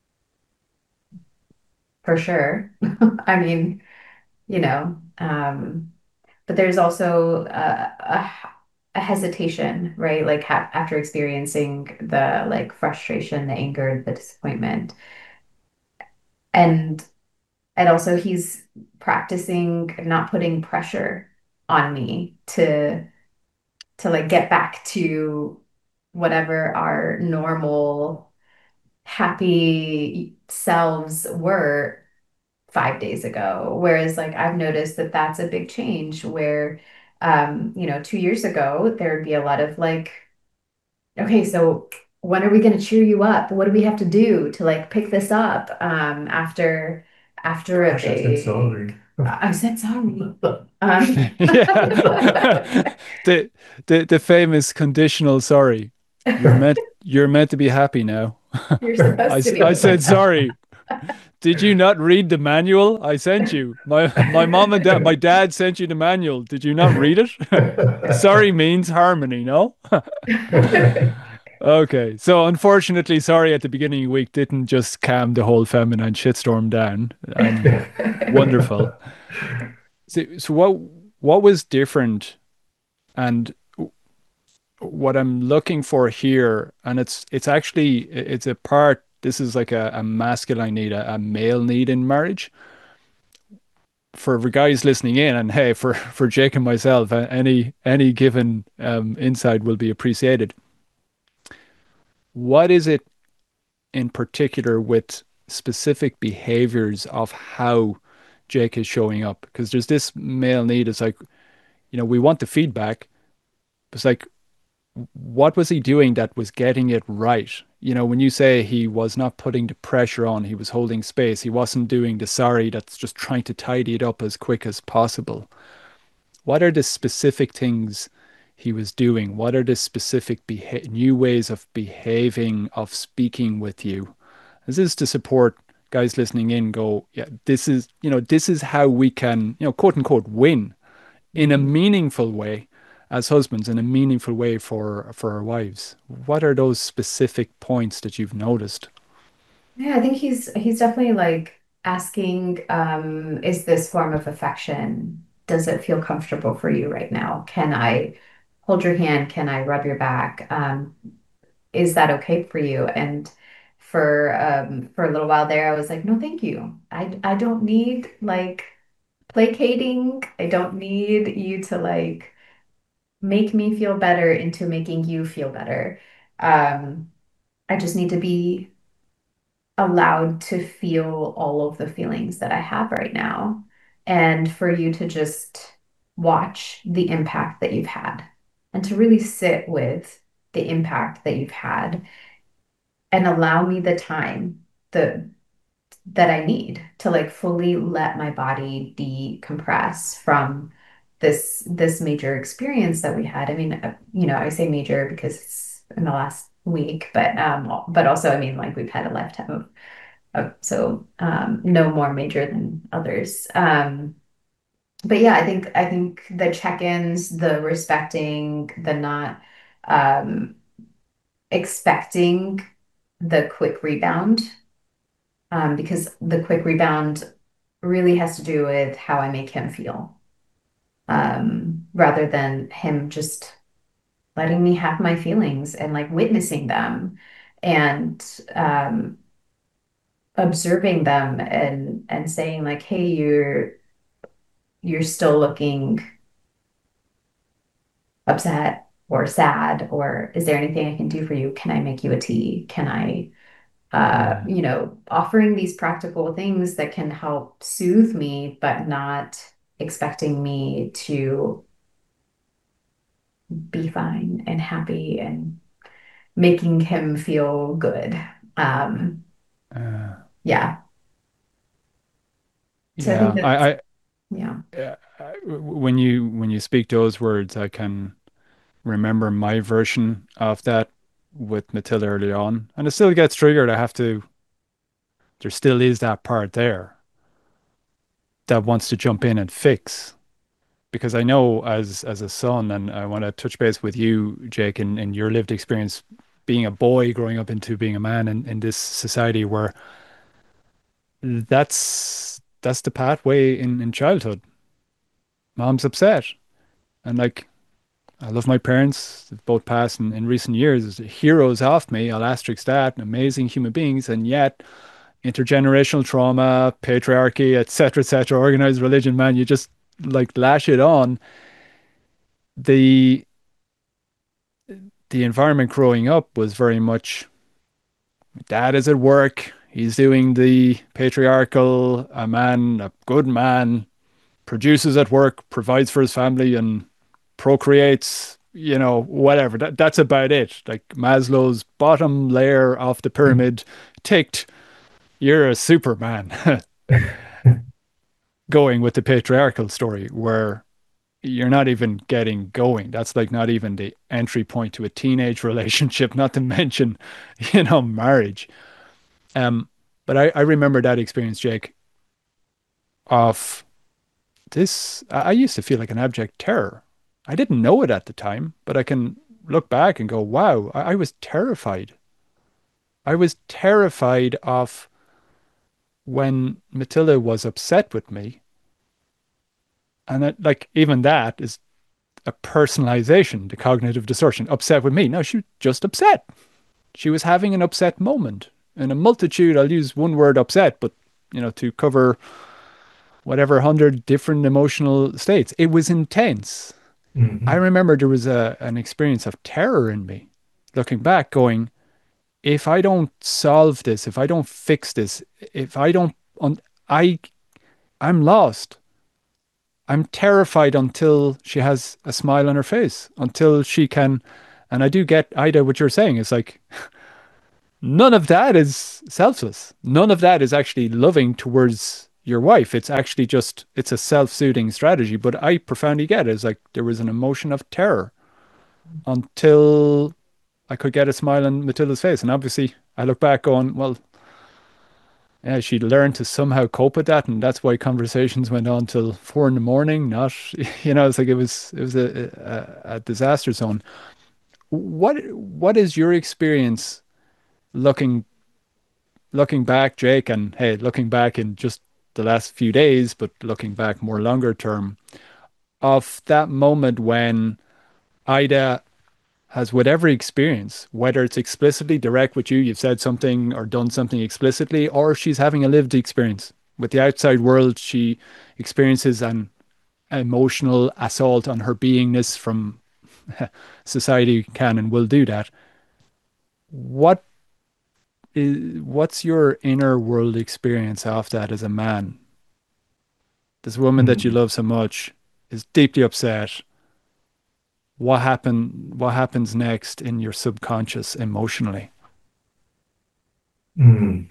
for sure. I mean, you know, um, but there's also a, a, a hesitation, right? Like ha after experiencing the like frustration, the anger, the disappointment, and and also he's practicing not putting pressure on me to to like get back to whatever our normal happy selves were five days ago. Whereas like I've noticed that that's a big change where um, you know, two years ago there would be a lot of like, okay, so when are we going to cheer you up? What do we have to do to like pick this up um after after a Gosh, I said big sorry. I I said sorry. Um Yeah. The the the famous conditional sorry. You're meant you're meant to be happy now. You're I, supposed to s- I be. said sorry. Did you not read the manual I sent you? My my mom and dad my dad sent you the manual. Did you not read it? Sorry means harmony, no? Okay. So unfortunately, sorry at the beginning of the week didn't just calm the whole feminine shitstorm down. And wonderful. So, so what what was different and what I'm looking for here, and it's it's actually it's a part. This is like a, a masculine need, a, a male need in marriage. For the guys listening in, and hey, for for Jake and myself, any any given um, insight will be appreciated. What is it in particular with specific behaviors of how Jake is showing up? Because there's this male need. It's like, you know, we want the feedback. It's like, what was he doing that was getting it right? You know, when you say he was not putting the pressure on, he was holding space, he wasn't doing the sorry that's just trying to tidy it up as quick as possible. What are the specific things he was doing? What are the specific beha- new ways of behaving, of speaking with you? This is to support guys listening in go, yeah, this is, you know, this is how we can, you know, quote unquote, win in a meaningful way as husbands, in a meaningful way for for our wives. What are those specific points that you've noticed? Yeah, I think he's he's definitely like asking, um, is this form of affection, does it feel comfortable for you right now? Can I hold your hand? Can I rub your back? Um, is that okay for you? And for um for a little while there, I was like, no, thank you. I I don't need like placating. I don't need you to like make me feel better into making you feel better. Um, I just need to be allowed to feel all of the feelings that I have right now, and for you to just watch the impact that you've had and to really sit with the impact that you've had and allow me the time the that I need to like fully let my body decompress from this this major experience that we had. I mean, uh, you know, I say major because it's in the last week, but um, but also I mean like we've had a lifetime of, of so um, no more major than others. Um, but yeah, I think I think the check-ins, the respecting, the not um, expecting the quick rebound, um, because the quick rebound really has to do with how I make him feel, um, rather than him just letting me have my feelings and like witnessing them and um, observing them and and saying like, hey, you're you're still looking upset or sad, or is there anything I can do for you? Can I make you a tea? Can I uh, Mm. you know, offering these practical things that can help soothe me, but not expecting me to be fine and happy and making him feel good. Um, Uh, yeah. So I think yeah, that's, I, yeah. I, uh, I- when you when you speak those words, I can remember my version of that with Matilda early on, and it still gets triggered. I have to. There still is that part there that wants to jump in and fix. Because I know as as a son, and I want to touch base with you, Jake, in, in your lived experience being a boy growing up into being a man in, in this society where that's that's the pathway in, in childhood. Mom's upset. And like I love my parents, they've both passed in, in recent years, heroes off me, I'll asterisk that, amazing human beings, and yet intergenerational trauma, patriarchy, et cetera, et cetera, organized religion, man, you just like lash it on. The the environment growing up was very much dad is at work. He's doing the patriarchal, a man, a good man, produces at work, provides for his family, and procreates, you know, whatever. That, that's about it. Like Maslow's bottom layer of the pyramid ticked, you're a superman. Going with the patriarchal story where you're not even getting going. That's like not even the entry point to a teenage relationship, not to mention, you know, marriage. Um, but I, I remember that experience, Jake, of this. I, I used to feel like an abject terror. I didn't know it at the time, but I can look back and go, wow, I, I was terrified. I was terrified of when Matilda was upset with me. And it, like, even that is a personalization, the cognitive distortion, upset with me. No, she was just upset. She was having an upset moment. In a multitude, I'll use one word upset, but, you know, to cover whatever hundred different emotional states. It was intense. I Hmm. remember there was a an experience of terror in me, looking back, going, if I don't solve this, if I don't fix this, if I don't, un- I, I'm lost. I'm terrified until she has a smile on her face, until she can. And I do get, Ida, what you're saying. It's like none of that is selfless. None of that is actually loving towards your wife. It's actually just, it's a self-soothing strategy. But I profoundly get it. It's like there was an emotion of terror until I could get a smile on Matilda's face. And obviously, I look back going, well, yeah, she learned to somehow cope with that, and that's why conversations went on till four in the morning. Not, you know, it's like it was it was a, a, a disaster zone. What what is your experience looking looking back, Jake, and hey, looking back in just the last few days, but looking back more longer term of that moment when Ida has whatever experience, whether it's explicitly direct with you, you've said something or done something explicitly, or she's having a lived experience with the outside world, she experiences an emotional assault on her beingness from society can and will do that. What is what's your inner world experience of that as a man? This woman that you Mm, love so much is deeply upset. What happen what happens next in your subconscious emotionally? mm.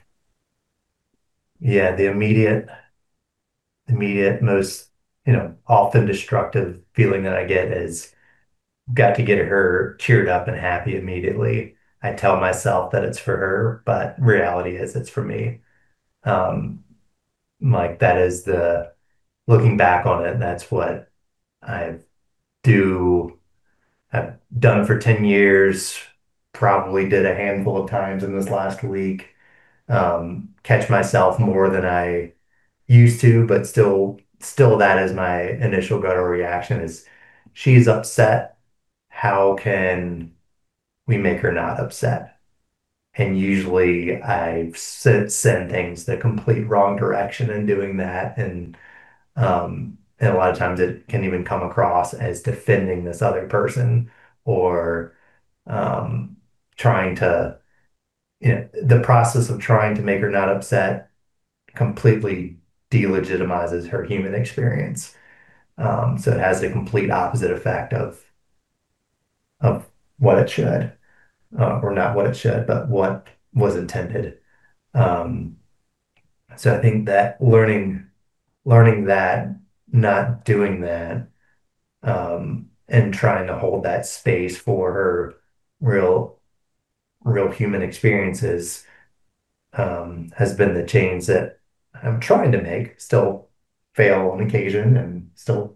Yeah, the immediate, immediate, most, you know, often destructive feeling that I get is got to get her cheered up and happy immediately. I tell myself that it's for her, but reality is it's for me. Um, like that is the looking back on it, that's what I do. I've done it for ten years, probably did a handful of times in this last week. Um, catch myself more than I used to, but still, still that is my initial gut reaction is she's upset. How can we make her not upset? And usually I send, send things the complete wrong direction in doing that. And um, and a lot of times it can even come across as defending this other person or um, trying to, you know, the process of trying to make her not upset completely delegitimizes her human experience. Um, so it has a complete opposite effect of of what it should, uh, or not what it should, but what was intended. Um, so I think that learning learning that, not doing that, um, and trying to hold that space for her real real human experiences um, has been the change that I'm trying to make. Still fail on occasion, and still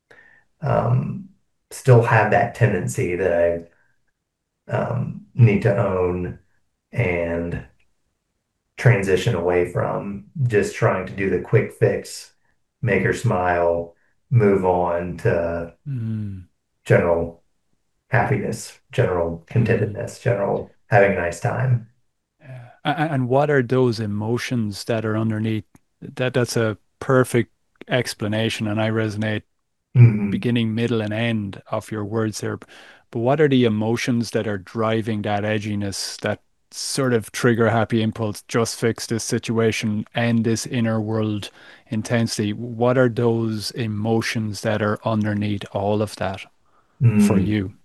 um, still have that tendency that I um, need to own and transition away from just trying to do the quick fix, make her smile, move on to Mm, general happiness, general mm. contentedness, general having a nice time. Yeah. A- And what are those emotions that are underneath? That that's a perfect explanation, and I resonate Mhm. beginning, middle, and end of your words there. But what are the emotions that are driving that edginess, that sort of trigger happy impulse, just fix this situation and this inner world intensity? What are those emotions that are underneath all of that for Mm. you?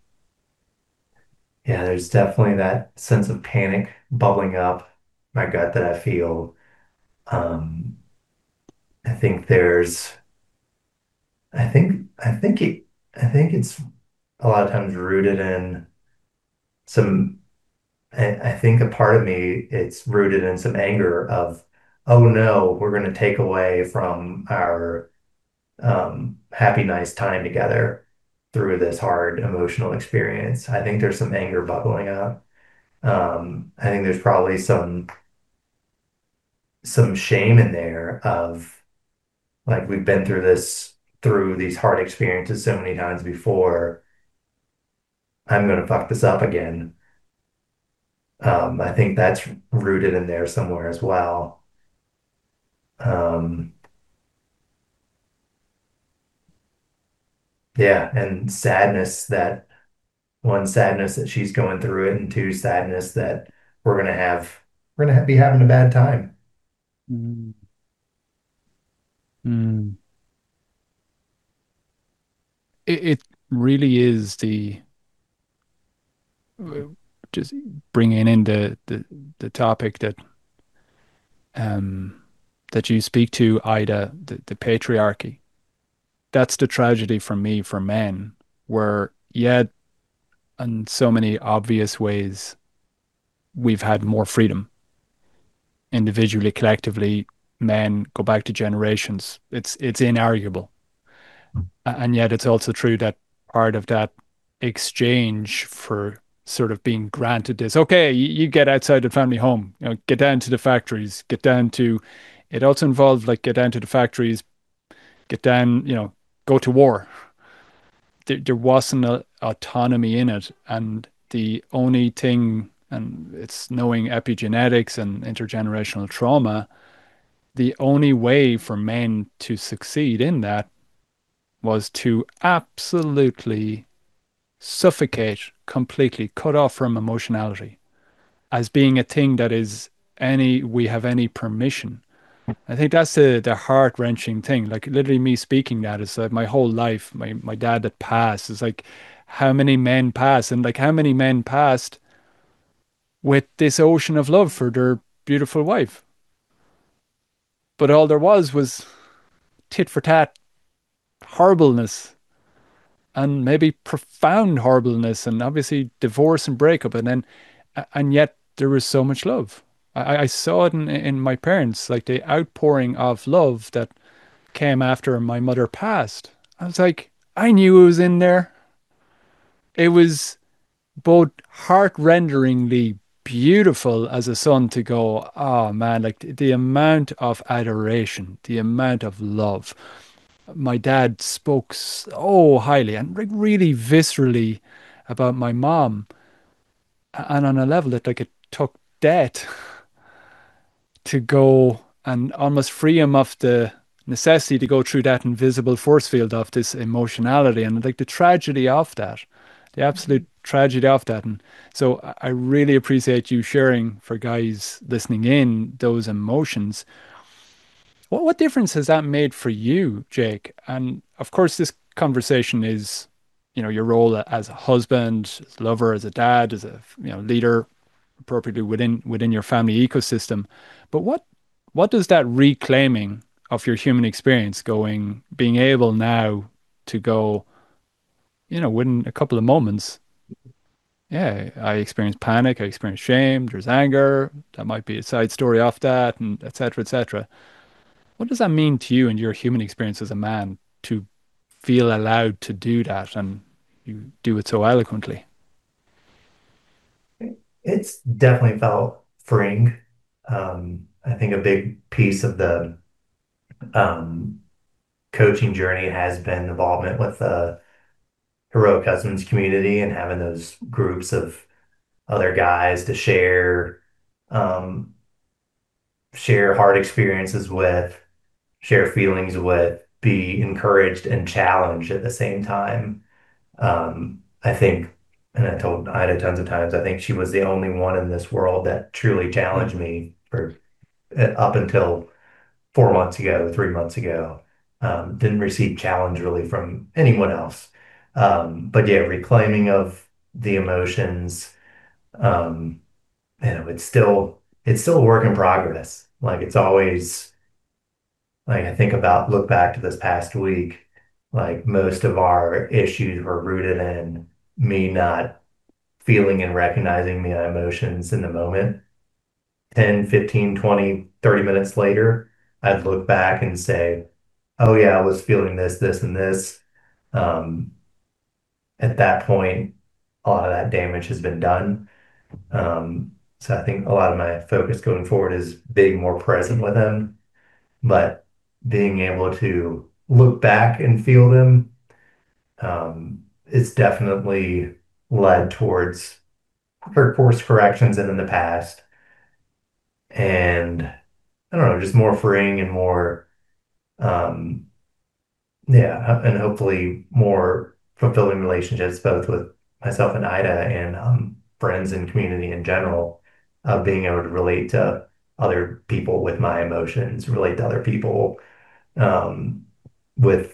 Yeah, there's definitely that sense of panic bubbling up my gut that I feel. Um, I think there's, I think, I think it, I think it's a lot of times rooted in some, I, I think a part of me, it's rooted in some anger of, oh no, we're going to take away from our um, happy, nice time together through this hard emotional experience. I think there's some anger bubbling up. Um, I think there's probably some some shame in there of like we've been through this through these hard experiences so many times before. I'm gonna fuck this up again. Um, I think that's rooted in there somewhere as well. Um, yeah, and sadness that one sadness that she's going through it, and two sadness that we're gonna have we're gonna be having a bad time. Mm, mm. It, it really is the uh, just bringing in the, the the topic that um that you speak to, Ida, the, the patriarchy. That's the tragedy for me for men, where yeah, in so many obvious ways we've had more freedom individually, collectively. Men go back to generations. It's it's inarguable, and yet it's also true that part of that exchange for sort of being granted this, okay, you, you get outside the family home, you know, get down to the factories, get down to. It also involved like get down to the factories, get down, you know, go to war. There, there wasn't a autonomy in it, and the only thing, and it's knowing epigenetics and intergenerational trauma, the only way for men to succeed in that was to absolutely suffocate, completely cut off from emotionality. as being a thing that is any we have any permission. I think that's the the heart wrenching thing. Like literally me speaking that is like my whole life. My my dad that passed is like how many men passed and like how many men passed with this ocean of love for their beautiful wife. But all there was was tit for tat horribleness and maybe profound horribleness and obviously divorce and breakup and then and yet there was so much love. I, I saw it in, in my parents, like the outpouring of love that came after my mother passed. I was like, I knew it was in there. It was both heart-renderingly beautiful as a son to go, oh man, like the, the amount of adoration, the amount of love. My dad spoke so highly and like really viscerally about my mom, and on a level that like it took death to go and almost free him of the necessity to go through that invisible force field of this emotionality and like the tragedy of that, the absolute tragedy of that. And so I I really appreciate you sharing for guys listening in those emotions. What what difference has that made for you, Jake? And of course, this conversation is, you know, your role as a husband, as a lover, as a dad, as a you know leader, appropriately within within your family ecosystem. But what what does that reclaiming of your human experience going, being able now to go, you know, within a couple of moments, yeah, I experienced panic, I experienced shame, there's anger, that might be a side story off that, and et cetera, et cetera. What does that mean to you and your human experience as a man to feel allowed to do that and you do it so eloquently? It's definitely felt freeing. Um, I think a big piece of the um, coaching journey has been involvement with the Heroic Husbands community and having those groups of other guys to share um, share hard experiences with, share feelings with, be encouraged and challenged at the same time. Um, I think, and I told Ida tons of times, I think she was the only one in this world that truly challenged me for uh, up until four months ago, three months ago. Um, didn't receive challenge really from anyone else. Um, but yeah, reclaiming of the emotions, um, you know, it's still it's still a work in progress. Like it's always like I think about look back to this past week, like most of our issues were rooted in me not feeling and recognizing my emotions in the moment. Ten, fifteen, twenty, thirty minutes later, I'd look back and say, oh yeah, I was feeling this, this, and this. Um, at that point, a lot of that damage has been done. Um, so I think a lot of my focus going forward is being more present with him, but being able to look back and feel them, um, it's definitely led towards course corrections and in the past. And I don't know, just more freeing and more, um, yeah, and hopefully more fulfilling relationships, both with myself and Ida and um, friends and community in general, of being able to relate to other people with my emotions, relate to other people um, with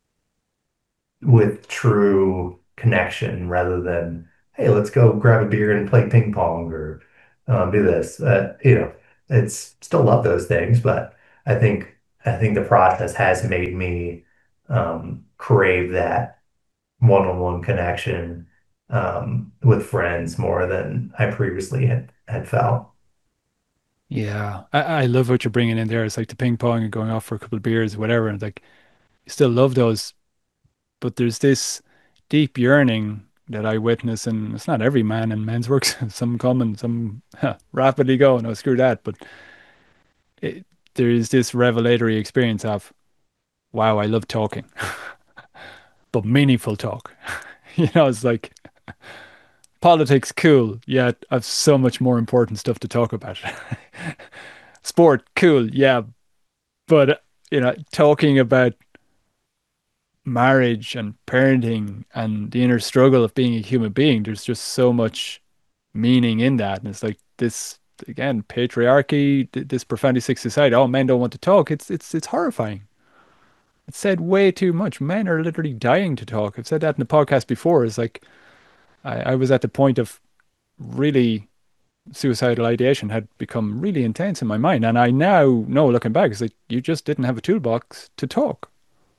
with true connection rather than, hey, let's go grab a beer and play ping pong or um, do this. Uh, you know, it's still love those things, but I think I think the process has made me um, crave that one-on-one connection um, with friends more than I previously had had felt. Yeah, I, I love what you're bringing in there. It's like the ping pong and going off for a couple of beers, whatever. And like, you still love those, but there's this deep yearning that I witness, and it's not every man in men's works. Some come and some huh, rapidly go. No, screw that. But it, there is this revelatory experience of, wow, I love talking, but meaningful talk. You know, it's like politics, cool. Yeah, I've so much more important stuff to talk about. Sport, cool. Yeah, but you know, talking about marriage and parenting and the inner struggle of being a human being, there's just so much meaning in that. And it's like this again patriarchy, th- this profoundly sick society. Oh, men don't want to talk. It's it's it's horrifying. It's said way too much. Men are literally dying to talk. I've said that in the podcast before. It's like I, I was at the point of really suicidal ideation had become really intense in my mind, and I now know, looking back, it's like you just didn't have a toolbox to talk.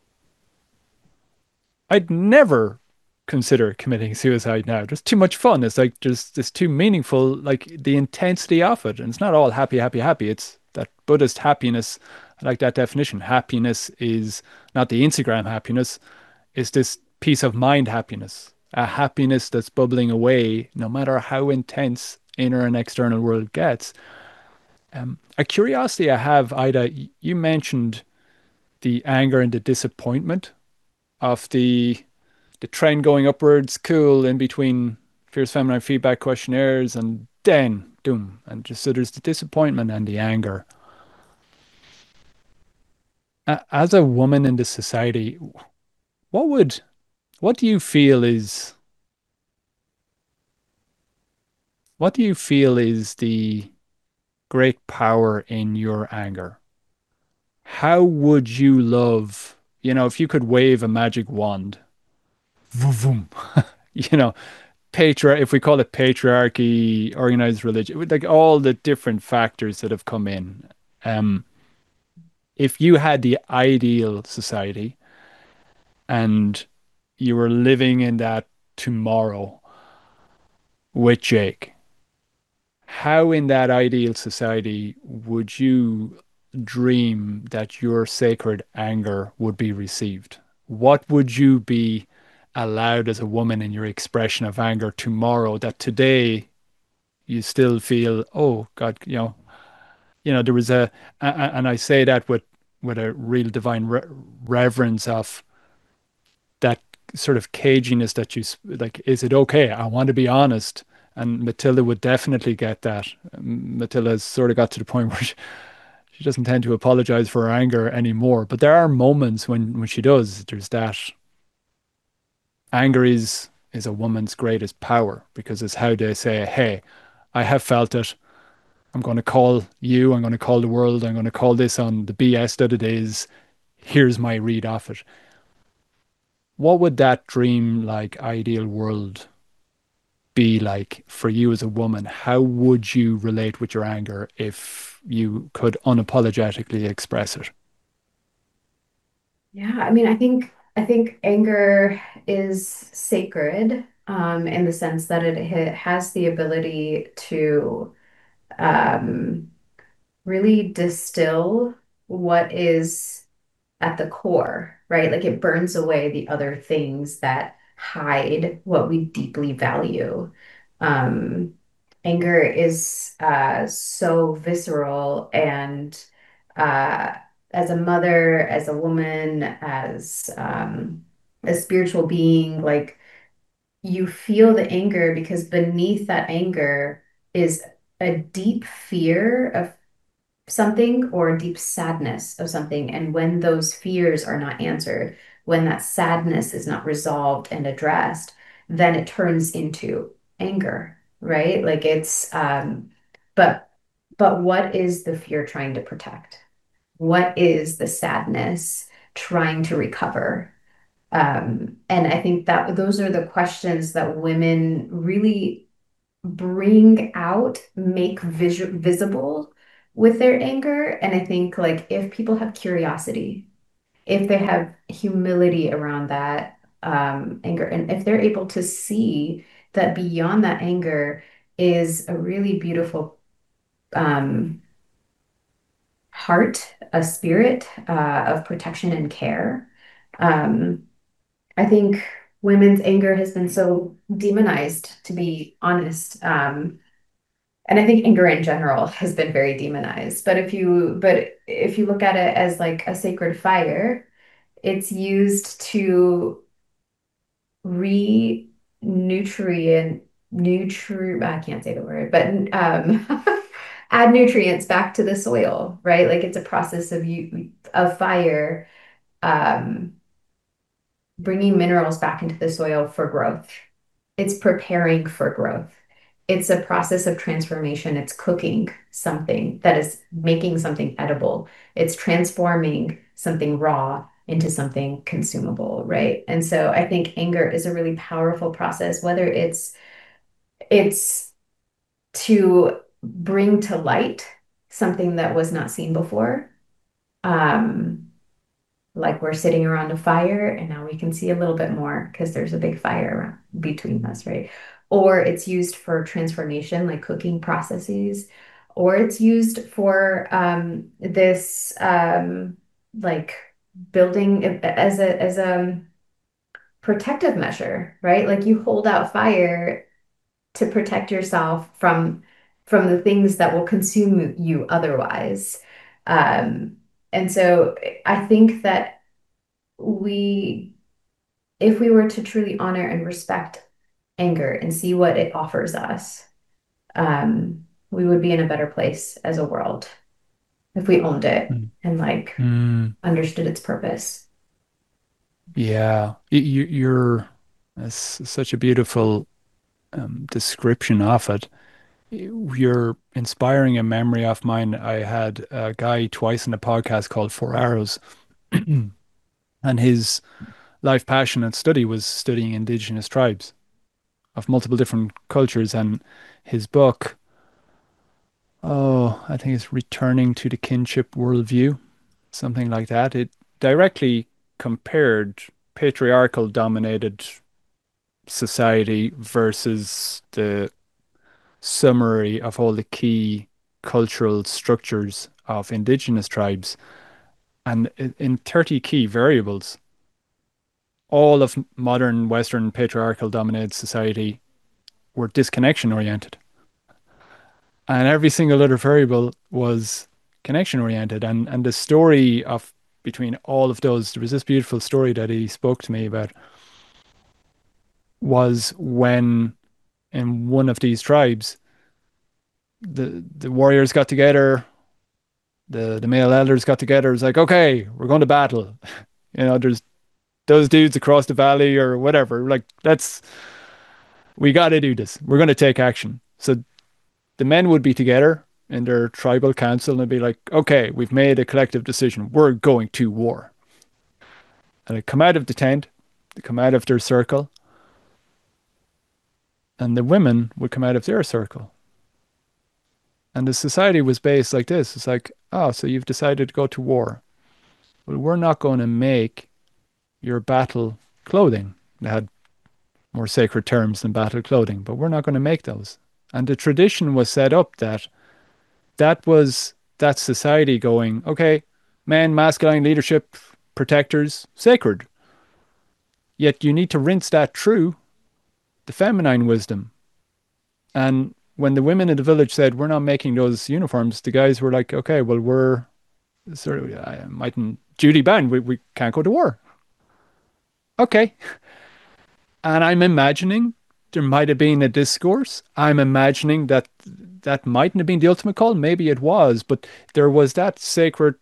I'd never consider committing suicide now. Just too much fun. It's like just it's too meaningful, like the intensity of it. And it's not all happy, happy, happy. It's that Buddhist happiness. I like that definition. Happiness is not the Instagram happiness, it's this peace of mind happiness. A happiness that's bubbling away, no matter how intense inner and external world gets. Um, a curiosity I have, Ida, you mentioned the anger and the disappointment of the the trend going upwards, cool, in between fierce feminine feedback questionnaires, and then doom. And just so there's the disappointment and the anger. As a woman in this society, what would what do you feel is what do you feel is the great power in your anger? How would you love, you know, if you could wave a magic wand, vroom, vroom, you know, patri if we call it patriarchy, organized religion, with like all the different factors that have come in. Um, if you had the ideal society and you were living in that tomorrow with Jake, how in that ideal society would you dream that your sacred anger would be received? What would you be allowed as a woman in your expression of anger tomorrow that today you still feel, oh God, you know, you know, there was a, and I say that with with a real divine re reverence of that sort of caginess that you like. Is it okay? I want to be honest. And Matilda would definitely get that. Matilda has sort of got to the point where she, she doesn't tend to apologize for her anger anymore. But there are moments when when she does. There's that anger is is a woman's greatest power because it's how they say, "Hey, I have felt it. I'm going to call you, I'm going to call the world, I'm going to call this on the B S that it is. Here's my read of it." What would that dream like ideal world be like for you as a woman? How would you relate with your anger if you could unapologetically express it? Yeah, I mean, I think I think anger is sacred, um, in the sense that it, it has the ability to um, really distill what is at the core, right? Like it burns away the other things that hide what we deeply value. Um, Anger is uh, so visceral and uh, as a mother, as a woman, as um, a spiritual being, like you feel the anger because beneath that anger is a deep fear of something or a deep sadness of something. And when those fears are not answered, when that sadness is not resolved and addressed, then it turns into anger, right? Like it's, um, but, but what is the fear trying to protect? What is the sadness trying to recover? Um, and I think that those are the questions that women really bring out, make vis visible with their anger. And I think like if people have curiosity, if they have humility around that um, anger, and if they're able to see that beyond that anger is a really beautiful um, heart, a spirit uh, of protection and care. Um, I think women's anger has been so demonized, to be honest. Um, and I think anger in general has been very demonized. But if you but if you look at it as like a sacred fire, it's used to re-nutrient nutri I can't say the word, but um add nutrients back to the soil, right? Like it's a process of you of fire um bringing minerals back into the soil for growth. It's preparing for growth. it's a process of transformation. It's cooking something that is making something edible. It's transforming something raw into something consumable, right? And so I think anger is a really powerful process, whether it's it's to bring to light something that was not seen before. Um, like we're sitting around a fire and now we can see a little bit more because there's a big fire between us, right? Or it's used for transformation, like cooking processes, or it's used for um, this um, like building as a as a protective measure, right? Like you hold out fire to protect yourself from from the things that will consume you otherwise. Um, and so I think that we, if we were to truly honor and respect anger and see what it offers us, um, we would be in a better place as a world if we owned it Mm. and like Mm. understood its purpose. Yeah, Y- you, you're that's such a beautiful um, description of it. You're inspiring a memory of mine. I had a guy twice in a podcast called Four Arrows, and his life passion and study was studying indigenous tribes of multiple different cultures. And his book, oh, I think it's Returning to the Kinship Worldview, something like that. It directly compared patriarchal dominated society versus the summary of all the key cultural structures of indigenous tribes. And in thirty key variables, all of modern Western patriarchal dominated society were disconnection oriented. And every single other variable was connection oriented. And, and the story of between all of those, there was this beautiful story that he spoke to me about was when in one of these tribes, the the warriors got together, the the male elders got together. It was like, okay, we're going to battle. You know, there's those dudes across the valley or whatever. Like, let's we got to do this. We're going to take action. So the men would be together in their tribal council and they'd be like, okay, we've made a collective decision. We're going to war. And they come out of the tent, they come out of their circle, and the women would come out of their circle. And the society was based like this. It's like, oh, so you've decided to go to war. Well, we're not going to make your battle clothing. They had more sacred terms than battle clothing, but we're not going to make those. And the tradition was set up that that was that society going, okay, men, masculine leadership, protectors, sacred. Yet you need to rinse that through the feminine wisdom. And when the women in the village said, we're not making those uniforms, the guys were like, okay, well, we're sort of, I mightn't, Judy Band, we, we can't go to war. Okay. And I'm imagining there might have been a discourse. I'm imagining that that mightn't have been the ultimate call. Maybe it was, but there was that sacred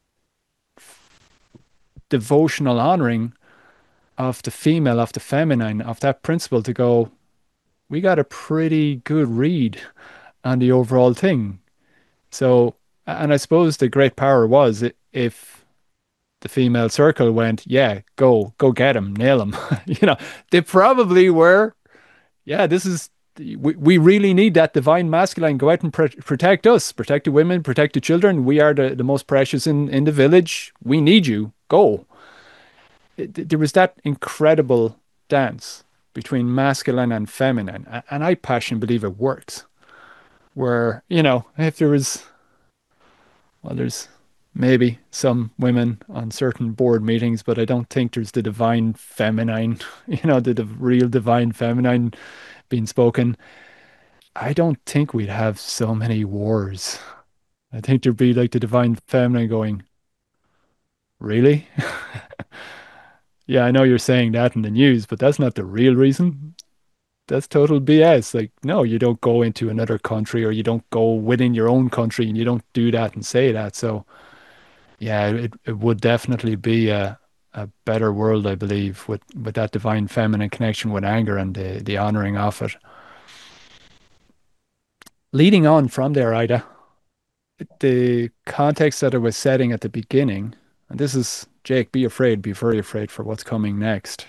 devotional honoring of the female, of the feminine, of that principle to go, we got a pretty good read on the overall thing. So, and I suppose the great power was if the female circle went, yeah, go, go get him, nail him. You know, they probably were, yeah, this is, we, we really need that divine masculine. Go out and pr- protect us, protect the women, protect the children. We are the, the most precious in, in the village. We need you. Go. It, there was that incredible dance between masculine and feminine. And I passionately believe it works. Where, you know, if there was, well, there's maybe some women on certain board meetings, but I don't think there's the divine feminine, you know, the, the real divine feminine being spoken. I don't think we'd have so many wars. I think there'd be like the divine feminine going, really? Yeah, I know you're saying that in the news, but that's not the real reason. That's total B S. Like, no, you don't go into another country or you don't go within your own country and you don't do that and say that. So, yeah, it, it would definitely be a, a better world, I believe, with, with that divine feminine connection with anger and the, the honoring of it. leading on from there, Ida, the context that I was setting at the beginning, and this is Jake, be afraid, be very afraid for what's coming next.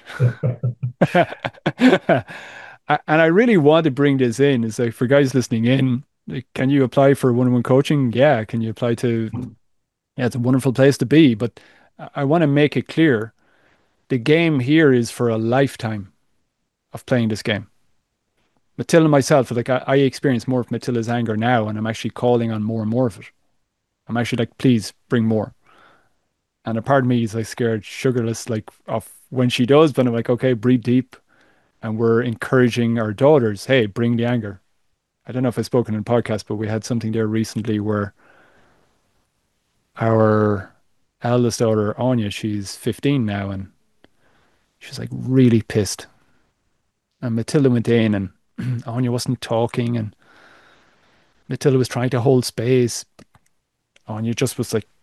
I- And I really want to bring this in. Is like for guys listening in, like, can you apply for one-on-one coaching? Yeah. Can you apply to, yeah, it's a wonderful place to be, but I I want to make it clear the game here is for a lifetime of playing this game. Matilda and myself, like I, I experience more of Matilda's anger now, and I'm actually calling on more and more of it. I'm actually like, please bring more. And a part of me is like scared sugarless, like of when she does, but I'm like, okay, breathe deep. And we're encouraging our daughters, hey, bring the anger. I don't know if I've spoken in podcast, but we had something there recently where our eldest daughter, Anya, she's fifteen now, and she's like really pissed. And Matilda went in, and Anya wasn't talking, and Matilda was trying to hold space. Anya just was like,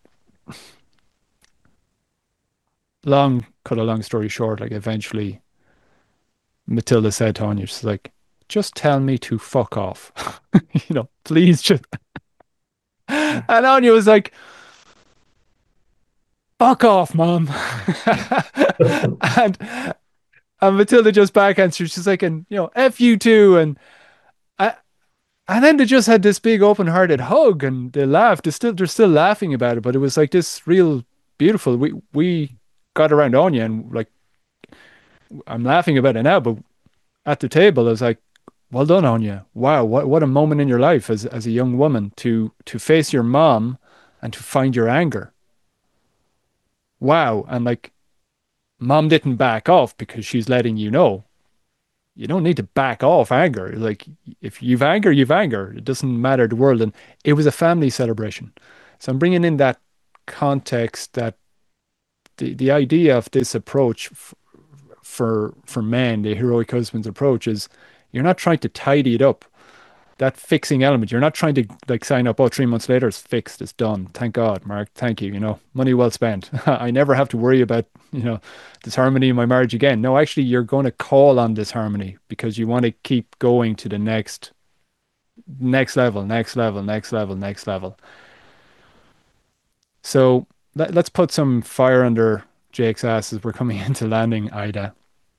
long, cut a long story short, like eventually Matilda said to Anya, she's like, just tell me to fuck off. You know, please just. And Anya was like, fuck off, mom. and and Matilda just back answered, she's like, and you know, F you too. And I, and then they just had this big open hearted hug and they laughed. They're still they're still laughing about it, but it was like this real beautiful. We we got around Anya and like I'm laughing about it now, but at the table I was like, well done, Anya. Wow, what what a moment in your life as as a young woman to to face your mom and to find your anger. Wow. And like mom didn't back off because she's letting you know. You don't need to back off anger. Like if you've anger, you've anger. It doesn't matter the world. And it was a family celebration. So I'm bringing in that context that the, the idea of this approach f- for for men, the heroic husband's approach is you're not trying to tidy it up. That fixing element, you're not trying to like sign up, oh, three months later it's fixed, it's done. Thank God, Mark. Thank you. You know, money well spent. I never have to worry about, you know, disharmony in my marriage again. No, actually, you're going to call on disharmony because you want to keep going to the next, next level, next level, next level, next level. So let, let's put some fire under Jake's ass as we're coming into landing, Ida.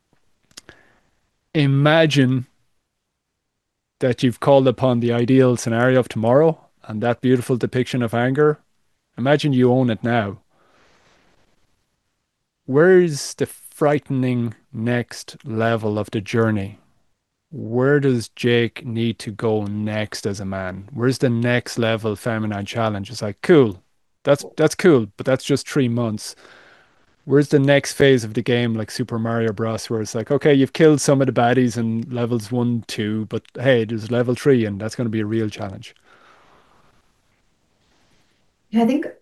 Imagine that you've called upon the ideal scenario of tomorrow and that beautiful depiction of anger. Imagine you own it now. Where's the frightening next level of the journey? Where does Jake need to go next as a man? Where's the next level feminine challenge? It's like, cool. That's that's cool, but that's just three months. Where's the next phase of the game, like Super Mario Bros., where it's like, okay, you've killed some of the baddies in levels one, two, but hey, there's level three, and that's going to be a real challenge. Yeah, I think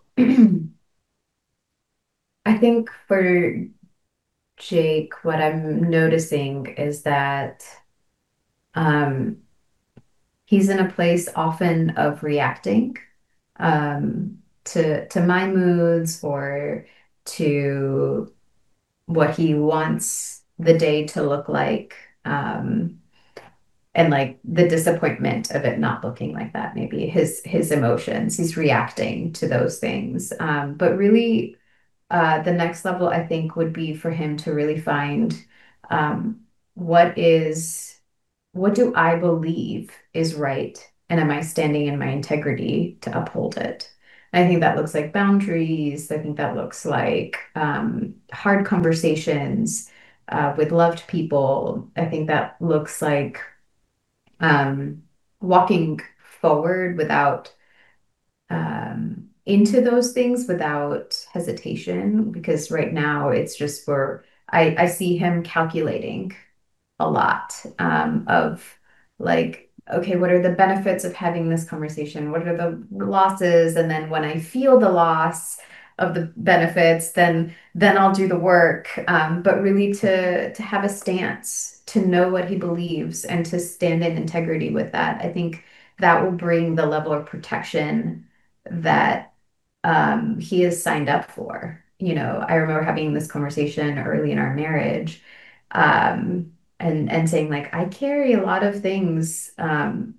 I think for Jake, what I'm noticing is that um, he's in a place often of reacting um, to to my moods or to what he wants the day to look like. Um, and like the disappointment of it not looking like that, maybe his his emotions, he's reacting to those things. Um, but really uh, the next level, I think, would be for him to really find um, what is, what do I believe is right? And am I standing in my integrity to uphold it? I think that looks like boundaries. I think that looks like um, hard conversations uh, with loved people. I think that looks like um, walking forward without um, into those things without hesitation, because right now it's just for I, I see him calculating a lot um, of like, okay, what are the benefits of having this conversation? What are the losses? And then when I feel the loss of the benefits, then then I'll do the work. Um, but really to to have a stance, to know what he believes, and to stand in integrity with that. I think that will bring the level of protection that um, he has signed up for. You know, I remember having this conversation early in our marriage, um, and and saying like, I carry a lot of things um,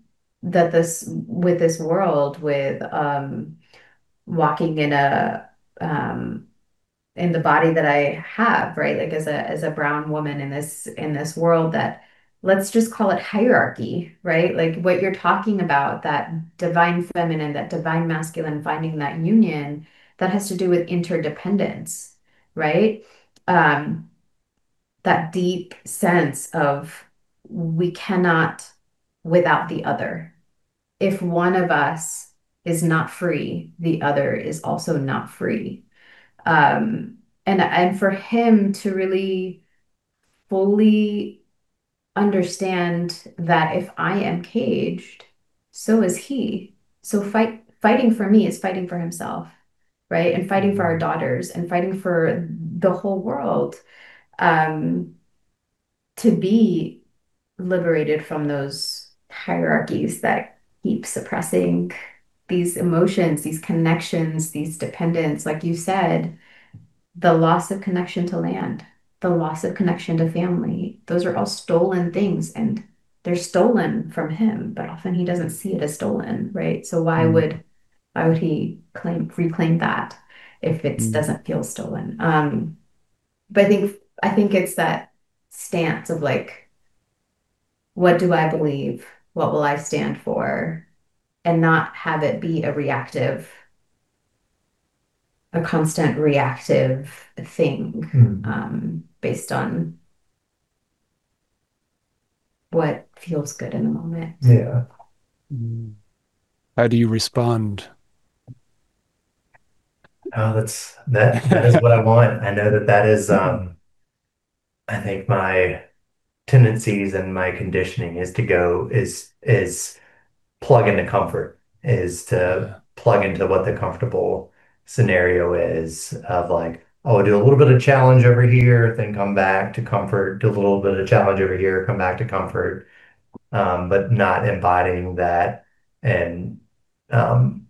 that this with this world with um walking in a um in the body that I have, right? Like as a as a brown woman in this in this world that let's just call it hierarchy, right? Like what you're talking about, that divine feminine, that divine masculine, finding that union, that has to do with interdependence, right? Um, that deep sense of we cannot without the other. If one of us is not free, the other is also not free. Um, and and for him to really fully understand that if I am caged, so is he. So fight fighting for me is fighting for himself, right? And fighting for our Mm, daughters and fighting for the whole world, um, to be liberated from those hierarchies that keep suppressing these emotions, these connections, these dependents, like you said, the loss of connection to land, the loss of connection to family. Those are all stolen things and they're stolen from him, but often he doesn't see it as stolen, right? So why Mm, would why would he claim reclaim that if it mm, doesn't feel stolen? Um, but I think I think it's that stance of like, what do I believe? What will I stand for? And not have it be a reactive, a constant reactive thing, mm, um, based on what feels good in the moment. yeah. mm. How do you respond? Oh, that's that that is what I want. I know that that is um I think my tendencies and my conditioning is to go is is plug into comfort, is to Yeah. plug into what the comfortable scenario is of like, oh, do a little bit of challenge over here, then come back to comfort, do a little bit of challenge over here, come back to comfort, um, but not embodying that. And um,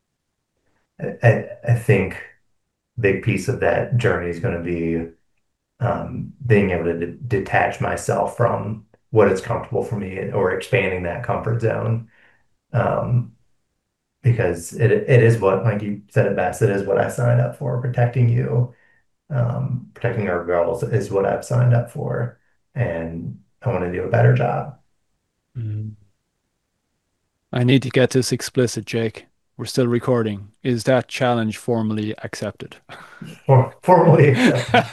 I, I think a big piece of that journey is going to be um, being able to d detach myself from what is comfortable for me or expanding that comfort zone. Um, because it it is what, like you said it best, it is what I signed up for. Protecting you, um, protecting our girls is what I've signed up for, and I want to do a better job. Mm. I need to get this explicit, Jake. We're still recording. Is that challenge formally accepted? For, formally accepted.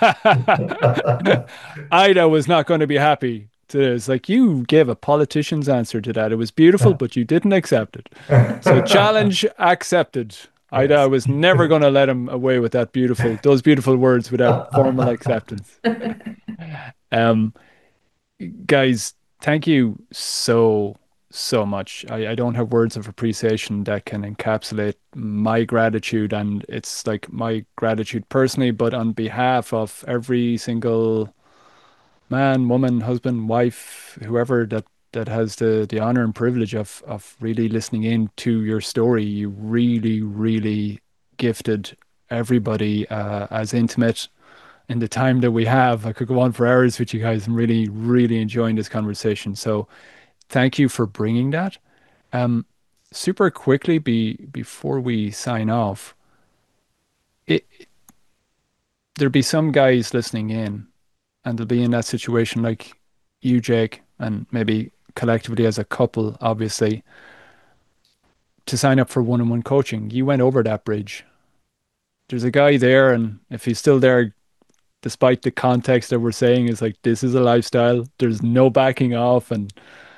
Ida was not going to be happy to this. Like, you gave a politician's answer to that. It was beautiful, but you didn't accept it. So challenge accepted. Ida, I Yes. was never going to let him away with that beautiful, those beautiful words without formal acceptance. Um, Guys, thank you so, so much. I, I don't have words of appreciation that can encapsulate my gratitude, and it's like my gratitude personally, but on behalf of every single man, woman, husband, wife, whoever that that has the the honor and privilege of of really listening in to your story. You really, really gifted everybody uh, as intimate in the time that we have. I could go on for hours with you guys. I'm really, really enjoying this conversation. So thank you for bringing that. Um, Super quickly, be before we sign off, it there'll be some guys listening in, and they'll be in that situation like you, Jake, and maybe collectively as a couple, obviously, to sign up for one-on-one coaching. You went over that bridge. There's a guy there, and if he's still there, despite the context that we're saying is like this is a lifestyle, there's no backing off, and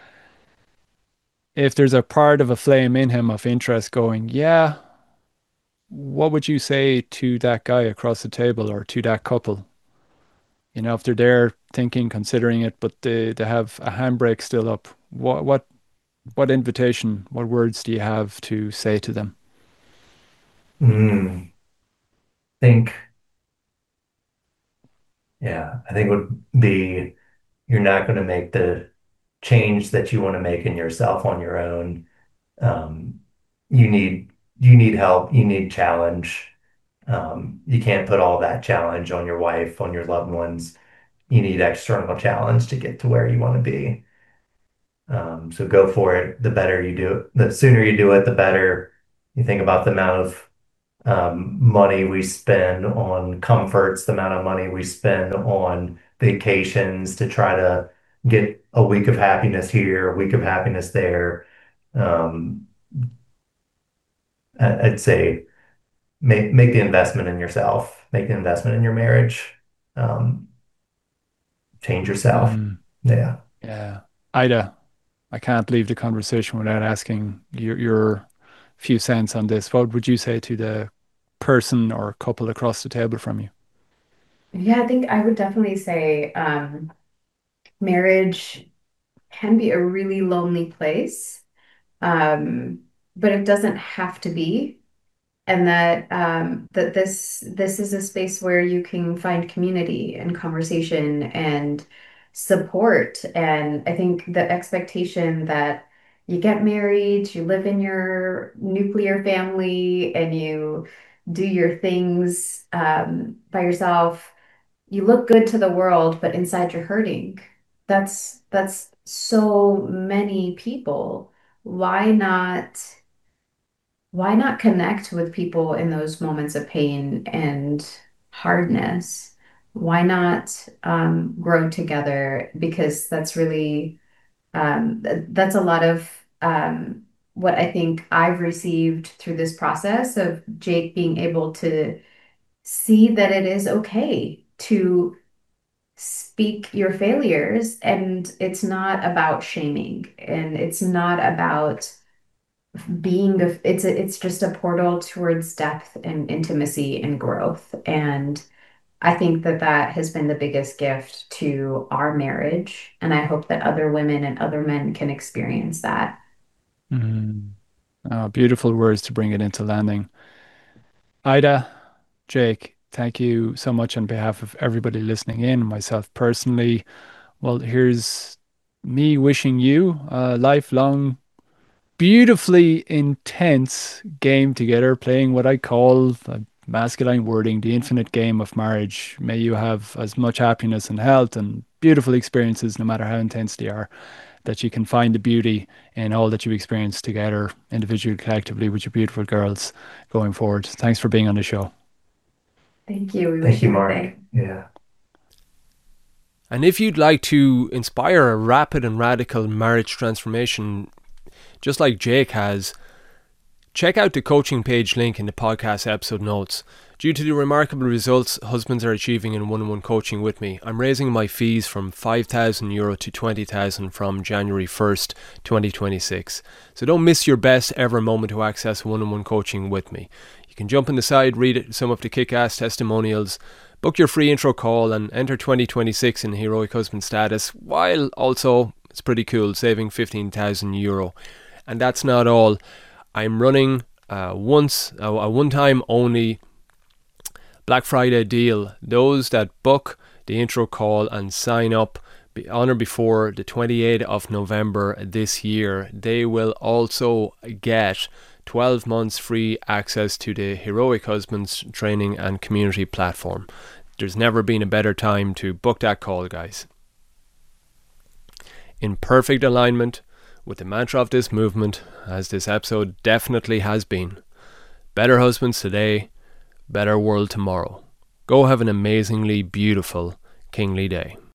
if there's a part of a flame in him of interest going, yeah, what would you say to that guy across the table or to that couple? You know, if they're there thinking, considering it, but they, they have a handbrake still up, what what what invitation, what words do you have to say to them? Mm, think, yeah, I think would be you're not going to make the change that you want to make in yourself on your own. Um, you need you need help. You need challenge. Um, you can't put all that challenge on your wife, on your loved ones. You need external challenge to get to where you want to be. Um, so go for it. The better you do it, the sooner you do it, the better. You think about the amount of um, money we spend on comforts, the amount of money we spend on vacations to try to get a week of happiness here, a week of happiness there. Um, I- I'd say make make the investment in yourself, make the investment in your marriage, um, change yourself. Mm, Yeah. yeah. Ida, I can't leave the conversation without asking your, your few cents on this. What would you say to the person or couple across the table from you? Yeah, I think I would definitely say um, marriage can be a really lonely place, um, but it doesn't have to be. And that um, that this this is a space where you can find community and conversation and support. And I think the expectation that you get married, you live in your nuclear family, and you do your things um, by yourself. You look good to the world, but inside you're hurting. That's that's so many people. Why not? Why not connect with people in those moments of pain and hardness? Why not um, grow together? Because that's really um, th- that's a lot of um, what I think I've received through this process of Jake being able to see that it is okay to speak your failures, and it's not about shaming, and it's not about being a, it's a, it's just a portal towards depth and intimacy and growth. And I think that that has been the biggest gift to our marriage, and I hope that other women and other men can experience that. Mm. Oh, beautiful words to bring it into landing. Ida, Jake, thank you so much on behalf of everybody listening in, myself personally. Well, here's me wishing you a lifelong, beautifully intense game together, playing what I call uh, masculine wording, the infinite game of marriage. May you have as much happiness and health and beautiful experiences, no matter how intense they are, that you can find the beauty in all that you experience together, individually, collectively, with your beautiful girls going forward. Thanks for being on the show. Thank you. We Thank wish you, you the Mark. same. Yeah. And if you'd like to inspire a rapid and radical marriage transformation, just like Jake has, check out the coaching page link in the podcast episode notes. Due to the remarkable results husbands are achieving in one-on-one coaching with me, I'm raising my fees from five thousand euro to twenty thousand from January first, twenty twenty-six. So don't miss your best ever moment to access one-on-one coaching with me. You can jump in the side, read some of the kick-ass testimonials, book your free intro call and enter twenty twenty-six in heroic husband status, while also, it's pretty cool, saving fifteen thousand euro. And that's not all. I'm running uh, once uh, a one-time only Black Friday deal. Those that book the intro call and sign up on or before the twenty-eighth of November this year, they will also get twelve months free access to the Heroic Husbands training and community platform. There's never been a better time to book that call, guys. In perfect alignment with the mantra of this movement, as this episode definitely has been, better husbands today, better world tomorrow. Go have an amazingly beautiful kingly day.